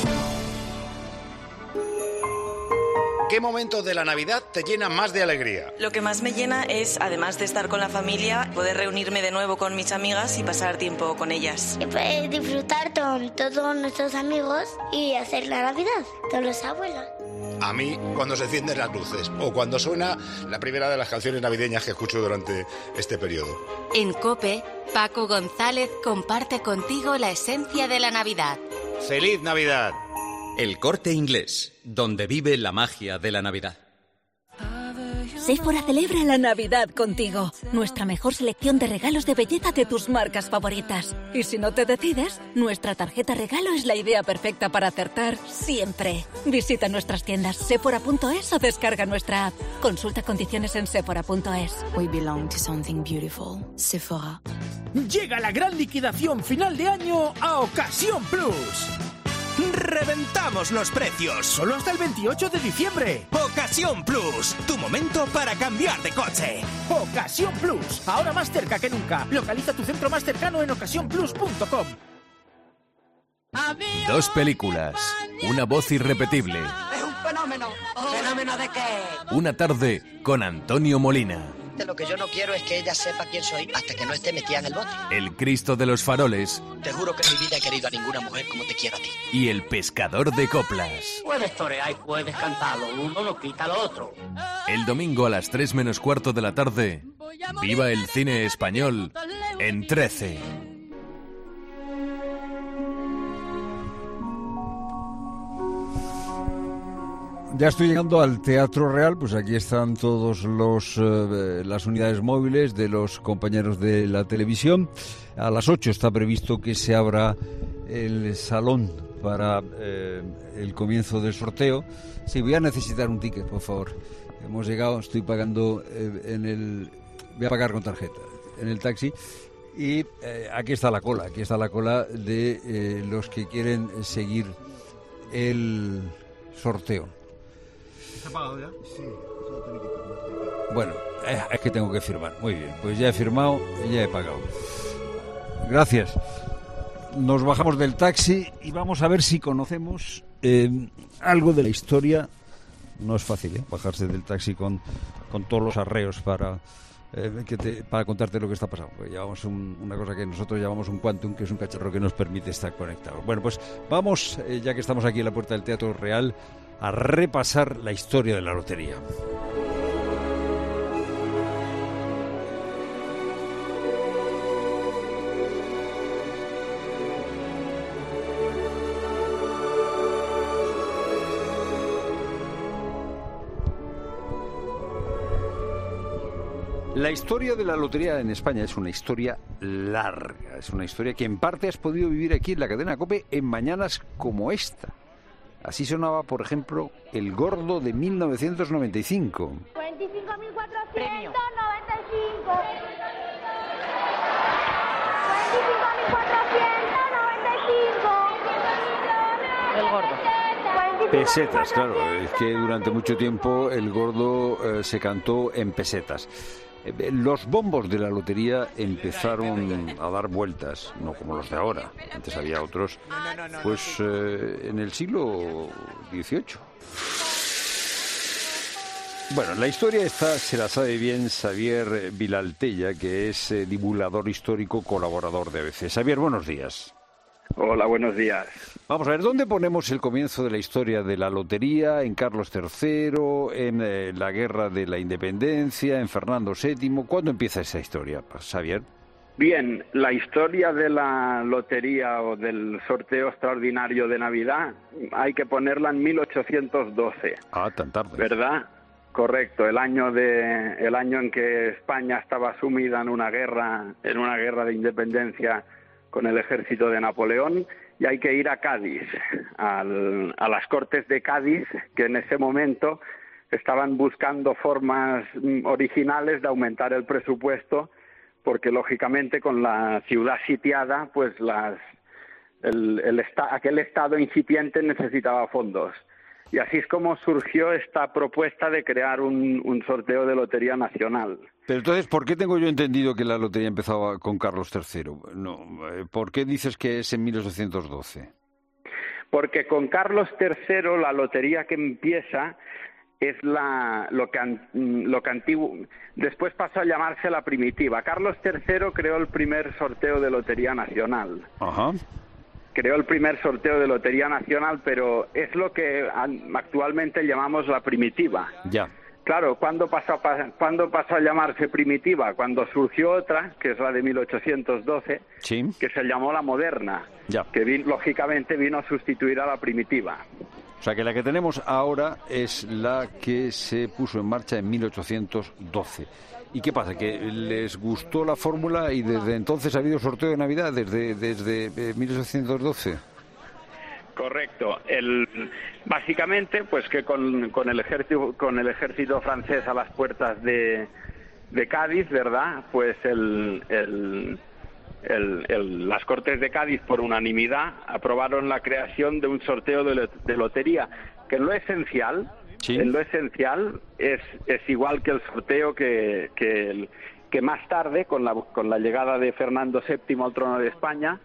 ¿Qué momento de la Navidad te llena más de alegría? Lo que más me llena es, además de estar con la familia, poder reunirme de nuevo con mis amigas y pasar tiempo con ellas. Y pues disfrutar con todos nuestros amigos y hacer la Navidad con los abuelos. A mí, cuando se encienden las luces o cuando suena la primera de las canciones navideñas que escucho durante este periodo. En COPE, Paco González comparte contigo la esencia de la Navidad. ¡Feliz Navidad! El Corte Inglés, donde vive la magia de la Navidad. Sephora celebra la Navidad contigo. Nuestra mejor selección de regalos de belleza de tus marcas favoritas. Y si no te decides, nuestra tarjeta regalo es la idea perfecta para acertar siempre. Visita nuestras tiendas Sephora.es o descarga nuestra app. Consulta condiciones en Sephora.es. We belong to something beautiful. Sephora. Llega la gran liquidación final de año a Ocasión Plus. ¡Reventamos los precios! ¡Solo hasta el 28 de diciembre! ¡Ocasión Plus! Tu momento para cambiar de coche. ¡Ocasión Plus! Ahora más cerca que nunca. Localiza tu centro más cercano en ocasiónplus.com. 2 películas. Una voz irrepetible. ¡Es un fenómeno! ¿Fenómeno de qué? Una tarde con Antonio Molina. Lo que yo no quiero es que ella sepa quién soy hasta que no esté metida en el bote. El Cristo de los Faroles. Te juro que en mi vida he querido a ninguna mujer como te quiero a ti. Y el Pescador de Coplas. Puedes torear y puedes cantarlo, uno no quita lo otro. El domingo a las 3:15 de la tarde, viva el cine español en 13. Ya estoy llegando al Teatro Real, pues aquí están todos las unidades móviles de los compañeros de la televisión. A las 8 está previsto que se abra el salón para el comienzo del sorteo. Sí, voy a necesitar un ticket, por favor. Hemos llegado, estoy pagando voy a pagar con tarjeta en el taxi. Y aquí está la cola de los que quieren seguir el sorteo. ¿Se ha pagado ya? Sí, solo tiene que firmar. Bueno, es que tengo que firmar. Muy bien, pues ya he firmado y ya he pagado. Gracias. Nos bajamos del taxi y vamos a ver si conocemos algo de la historia. No es fácil, bajarse del taxi con todos los arreos para contarte lo que está pasando. Pues llevamos una cosa que nosotros llamamos un quantum, que es un cacharro que nos permite estar conectados. Bueno, pues vamos, ya que estamos aquí en la puerta del Teatro Real, a repasar la historia de la lotería. La historia de la lotería en España es una historia larga, es una historia que en parte has podido vivir aquí en la cadena COPE en mañanas como esta. Así sonaba, por ejemplo, El Gordo de 1995. 25.495. El Gordo. Pesetas, claro, es que durante mucho tiempo El Gordo se cantó en pesetas. Los bombos de la lotería empezaron a dar vueltas, no como los de ahora, antes había otros, pues en el siglo XVIII. Bueno, la historia esta se la sabe bien Xavier Vilaltella, que es divulgador histórico, colaborador de ABC. Xavier, buenos días. Hola, buenos días. Vamos a ver, ¿dónde ponemos el comienzo de la historia de la lotería? ¿En Carlos III? ¿En la Guerra de la Independencia? ¿En Fernando VII? ¿Cuándo empieza esa historia, Xavier? Bien, la historia de la lotería o del sorteo extraordinario de Navidad hay que ponerla en 1812. Ah, tan tarde. ¿Verdad? Correcto, el año en que España estaba sumida en una guerra de independencia con el ejército de Napoleón, y hay que ir a Cádiz, a las Cortes de Cádiz, que en ese momento estaban buscando formas originales de aumentar el presupuesto, porque lógicamente con la ciudad sitiada, pues aquel estado incipiente necesitaba fondos. Y así es como surgió esta propuesta de crear un sorteo de lotería nacional. Pero entonces, ¿por qué tengo yo entendido que la lotería empezaba con Carlos III? No, ¿por qué dices que es en 1812? Porque con Carlos III la lotería que empieza es lo que antiguo, después pasó a llamarse la primitiva. Carlos III creó el primer sorteo de lotería nacional. Ajá. Creó el primer sorteo de lotería nacional, pero es lo que actualmente llamamos la primitiva. Ya. Claro, ¿cuándo pasó a llamarse primitiva? Cuando surgió otra, que es la de 1812, sí, que se llamó la moderna, ya, que lógicamente vino a sustituir a la primitiva. O sea, que la que tenemos ahora es la que se puso en marcha en 1812. ¿Y qué pasa? ¿Que les gustó la fórmula y desde entonces ha habido sorteo de Navidad desde 1812? Correcto. Básicamente, pues que con el ejército francés a las puertas de Cádiz, ¿verdad? Pues las Cortes de Cádiz, por unanimidad, aprobaron la creación de un sorteo de lotería, que en lo esencial, sí, es igual que el sorteo que más tarde, con la llegada de Fernando VII al trono de España,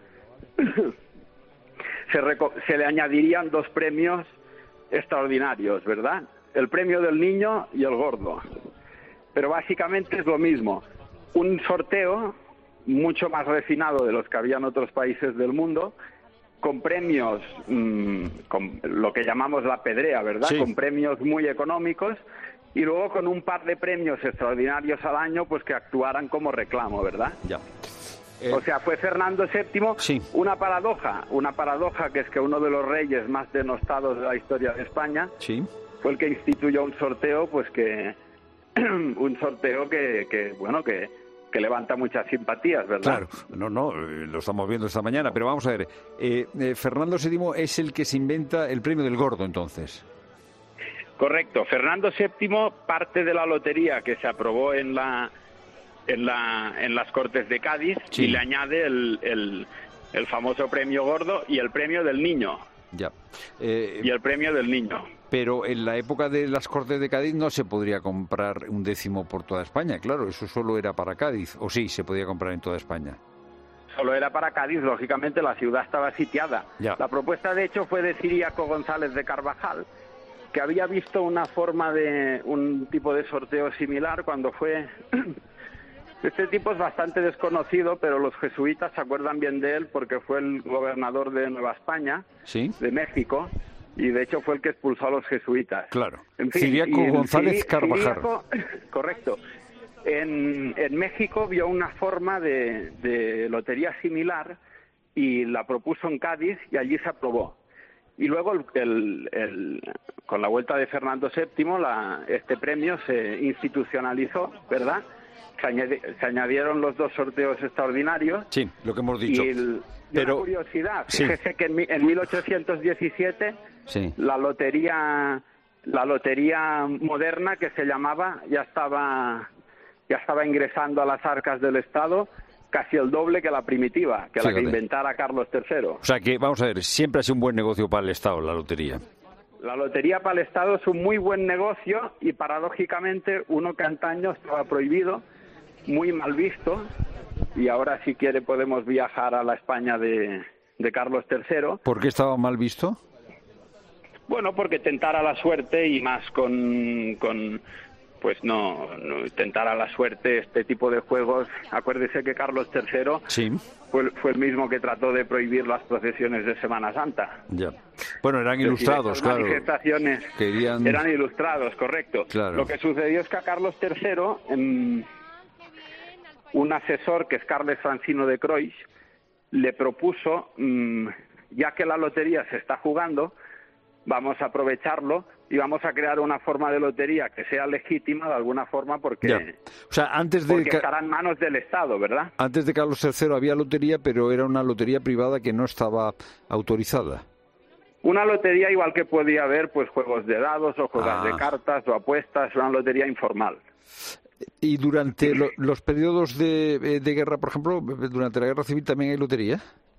se le añadirían dos premios extraordinarios, ¿verdad? El premio del niño y el gordo. Pero básicamente es lo mismo. Un sorteo mucho más refinado de los que había en otros países del mundo, con premios, con lo que llamamos la pedrea, ¿verdad? Sí. Con premios muy económicos, y luego con un par de premios extraordinarios al año, pues que actuaran como reclamo, ¿verdad? Ya. O sea, fue Fernando VII, sí, una paradoja que es que uno de los reyes más denostados de la historia de España, sí, fue el que instituyó un sorteo, pues que levanta muchas simpatías, ¿verdad? Claro, lo estamos viendo esta mañana, pero vamos a ver, Fernando VII es el que se inventa el premio del gordo, entonces. Correcto, Fernando VII parte de la lotería que se aprobó en las Cortes de Cádiz, sí, y le añade el famoso premio gordo y el premio del niño. Ya. Y el premio del niño. Pero en la época de las Cortes de Cádiz no se podría comprar un décimo por toda España, claro, eso solo era para Cádiz, o sí, se podía comprar en toda España. Solo era para Cádiz, lógicamente la ciudad estaba sitiada. Ya. La propuesta, de hecho, fue de Ciriaco González de Carvajal, que había visto una forma de un tipo de sorteo similar cuando fue... Este tipo es bastante desconocido, pero los jesuitas se acuerdan bien de él porque fue el gobernador de Nueva España, ¿sí?, de México, y de hecho fue el que expulsó a los jesuitas. Claro. En fin, Ciriaco González Carvajal. Correcto. En México vio una forma de lotería similar y la propuso en Cádiz y allí se aprobó. Y luego, con la vuelta de Fernando VII, este premio se institucionalizó, ¿verdad? Se añadieron los dos sorteos extraordinarios. Sí, lo que hemos dicho. Pero una curiosidad, sí, fíjese que en 1817 sí, la lotería moderna, que se llamaba, ya estaba ingresando a las arcas del Estado casi el doble que la primitiva, que la que inventara Carlos III. O sea que, vamos a ver, siempre ha sido un buen negocio para el Estado la lotería. La lotería para el Estado es un muy buen negocio y, paradójicamente, uno que antaño estaba prohibido, muy mal visto, y ahora, si quiere, podemos viajar a la España de Carlos III. ¿Por qué estaba mal visto? Bueno, porque tentara la suerte, y más con pues no tentara la suerte este tipo de juegos. Acuérdese que Carlos III fue el mismo que trató de prohibir las procesiones de Semana Santa. Ya. Bueno, eran ilustrados, claro. Manifestaciones eran ilustrados, correcto. Claro. Lo que sucedió es que a Carlos III, un asesor, que es Carles Francino de Croix, le propuso, ya que la lotería se está jugando, vamos a aprovecharlo y vamos a crear una forma de lotería que sea legítima de alguna forma, porque, o sea, porque estará en manos del Estado, ¿verdad? Antes de Carlos III había lotería, pero era una lotería privada que no estaba autorizada. Una lotería igual que podía haber pues juegos de dados o juegos de cartas o apuestas, una lotería informal. ¿Y durante los periodos de guerra, por ejemplo, durante la Guerra Civil también hay lotería?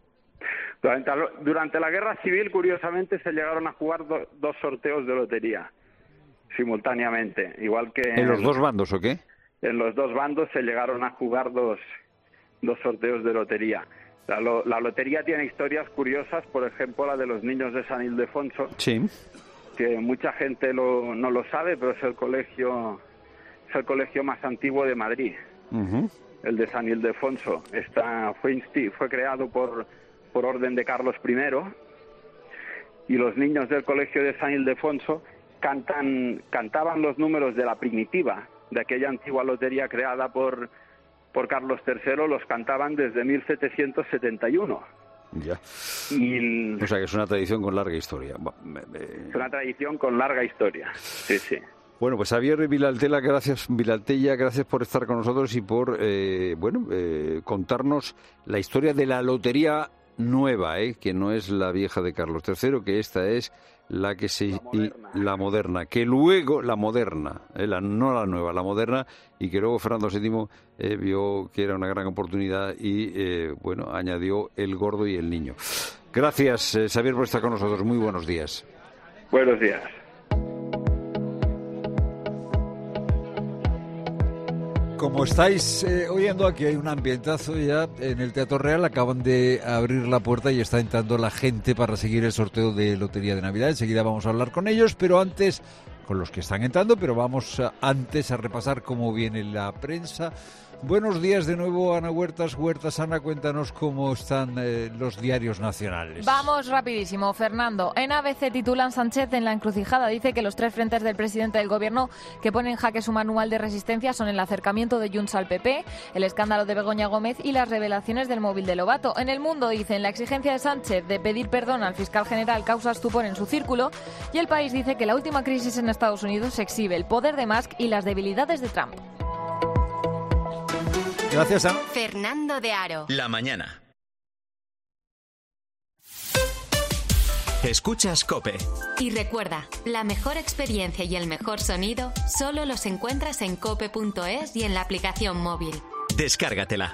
Durante la Guerra Civil, curiosamente, se llegaron a jugar dos sorteos de lotería simultáneamente, igual que... ¿En los dos bandos o qué? En los dos bandos se llegaron a jugar dos sorteos de lotería. La lotería tiene historias curiosas, por ejemplo, la de los niños de San Ildefonso, que mucha gente no lo sabe, pero es el colegio más antiguo de Madrid, el de San Ildefonso. Fue creado por orden de Carlos I, y los niños del colegio de San Ildefonso cantaban los números de la primitiva, de aquella antigua lotería creada por Carlos III, los cantaban desde 1771. Ya. O sea que es una tradición con larga historia. Es una tradición con larga historia, sí. Bueno, pues Xavier Vilaltella, gracias por estar con nosotros y por contarnos la historia de la lotería nueva, que no es la vieja de Carlos III, que esta es la que la moderna, que luego la moderna, no la nueva, la moderna, y que luego Fernando VII vio que era una gran oportunidad y añadió el gordo y el niño. Gracias, Xavier, por estar con nosotros. Muy buenos días. Buenos días. Como estáis oyendo, aquí hay un ambientazo ya en el Teatro Real. Acaban de abrir la puerta y está entrando la gente para seguir el sorteo de Lotería de Navidad. Enseguida vamos a hablar con ellos, pero antes, con los que están entrando, pero vamos antes a repasar cómo viene la prensa. Buenos días de nuevo, Ana Huertas. Ana, cuéntanos cómo están los diarios nacionales. Vamos rapidísimo, Fernando. En ABC titulan: Sánchez en la encrucijada. Dice que los tres frentes del presidente del gobierno que pone en jaque su manual de resistencia son el acercamiento de Junts al PP, el escándalo de Begoña Gómez y las revelaciones del móvil de Lobato. En El Mundo dicen: la exigencia de Sánchez de pedir perdón al fiscal general causa estupor en su círculo. Y El País dice que la última crisis en Estados Unidos exhibe el poder de Musk y las debilidades de Trump. Gracias, Ana. Fernando de Aro. La mañana. Escuchas COPE. Y recuerda, la mejor experiencia y el mejor sonido solo los encuentras en cope.es y en la aplicación móvil. Descárgatela.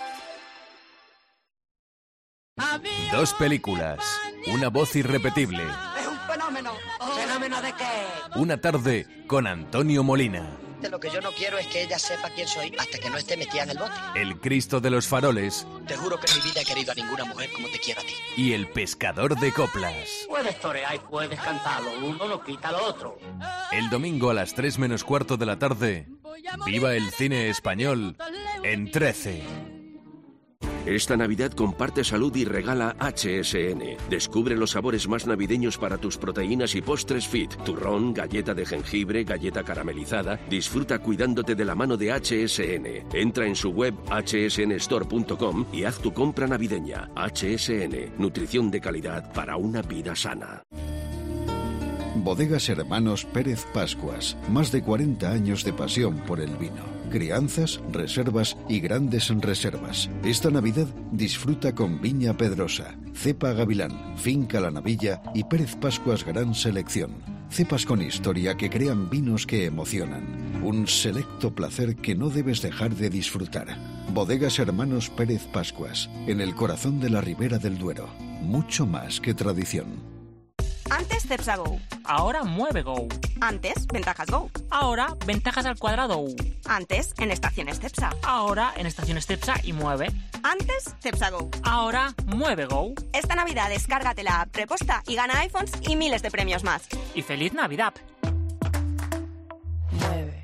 2 películas, una voz irrepetible. Es un fenómeno. ¿Fenómeno de qué? Una tarde con Antonio Molina. Lo que yo no quiero es que ella sepa quién soy hasta que no esté metida en el bote. El Cristo de los Faroles. Te juro que en mi vida he querido a ninguna mujer como te quiero a ti. Y el Pescador de Coplas. Puedes torear y puedes cantarlo, uno no quita lo otro. El domingo a las 3 menos cuarto de la tarde, viva el cine español en 13. Esta Navidad comparte salud y regala HSN. Descubre los sabores más navideños para tus proteínas y postres fit. Turrón, galleta de jengibre, galleta caramelizada. Disfruta cuidándote de la mano de HSN. Entra en su web hsnstore.com y haz tu compra navideña. HSN, nutrición de calidad para una vida sana. Bodegas Hermanos Pérez Pascuas. Más de 40 años de pasión por el vino. Crianzas, reservas y grandes reservas. Esta Navidad disfruta con Viña Pedrosa, Cepa Gavilán, Finca La Navilla y Pérez Pascuas Gran Selección. Cepas con historia que crean vinos que emocionan. Un selecto placer que no debes dejar de disfrutar. Bodegas Hermanos Pérez Pascuas, en el corazón de la Ribera del Duero. Mucho más que tradición. Antes Cepsa Go. Ahora Mueve Go. Antes Ventajas Go. Ahora Ventajas al cuadrado. Antes en Estaciones Cepsa. Ahora en Estaciones Cepsa y Mueve. Antes Cepsa Go. Ahora Mueve Go. Esta Navidad descárgate la app Preposta y gana iPhones y miles de premios más. Y feliz Navidad. 9.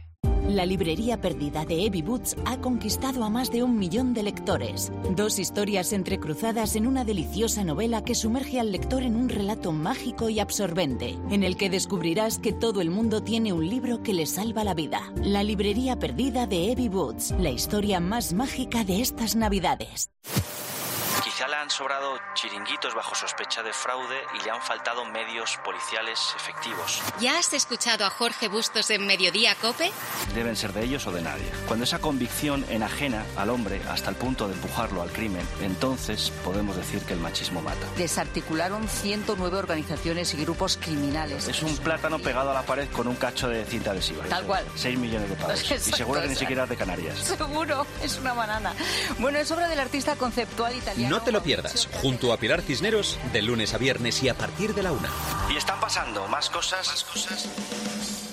La librería perdida de Evie Boots ha conquistado a más de 1 millón de lectores. 2 historias entrecruzadas en una deliciosa novela que sumerge al lector en un relato mágico y absorbente, en el que descubrirás que todo el mundo tiene un libro que le salva la vida. La librería perdida de Evie Boots, la historia más mágica de estas Navidades. Quizá le han sobrado chiringuitos bajo sospecha de fraude y le han faltado medios policiales efectivos. ¿Ya has escuchado a Jorge Bustos en Mediodía COPE? Deben ser de ellos o de nadie. Cuando esa convicción enajena al hombre hasta el punto de empujarlo al crimen, entonces podemos decir que el machismo mata. Desarticularon 109 organizaciones y grupos criminales. Es un plátano pegado a la pared con un cacho de cinta adhesiva. Tal cual. 6 millones de pavos. Y seguro que ni siquiera es de Canarias. Seguro, es una banana. Bueno, es obra del artista conceptual italiano. No te lo pierdas, junto a Pilar Cisneros, de lunes a viernes y a partir de la 1. Y están pasando más cosas.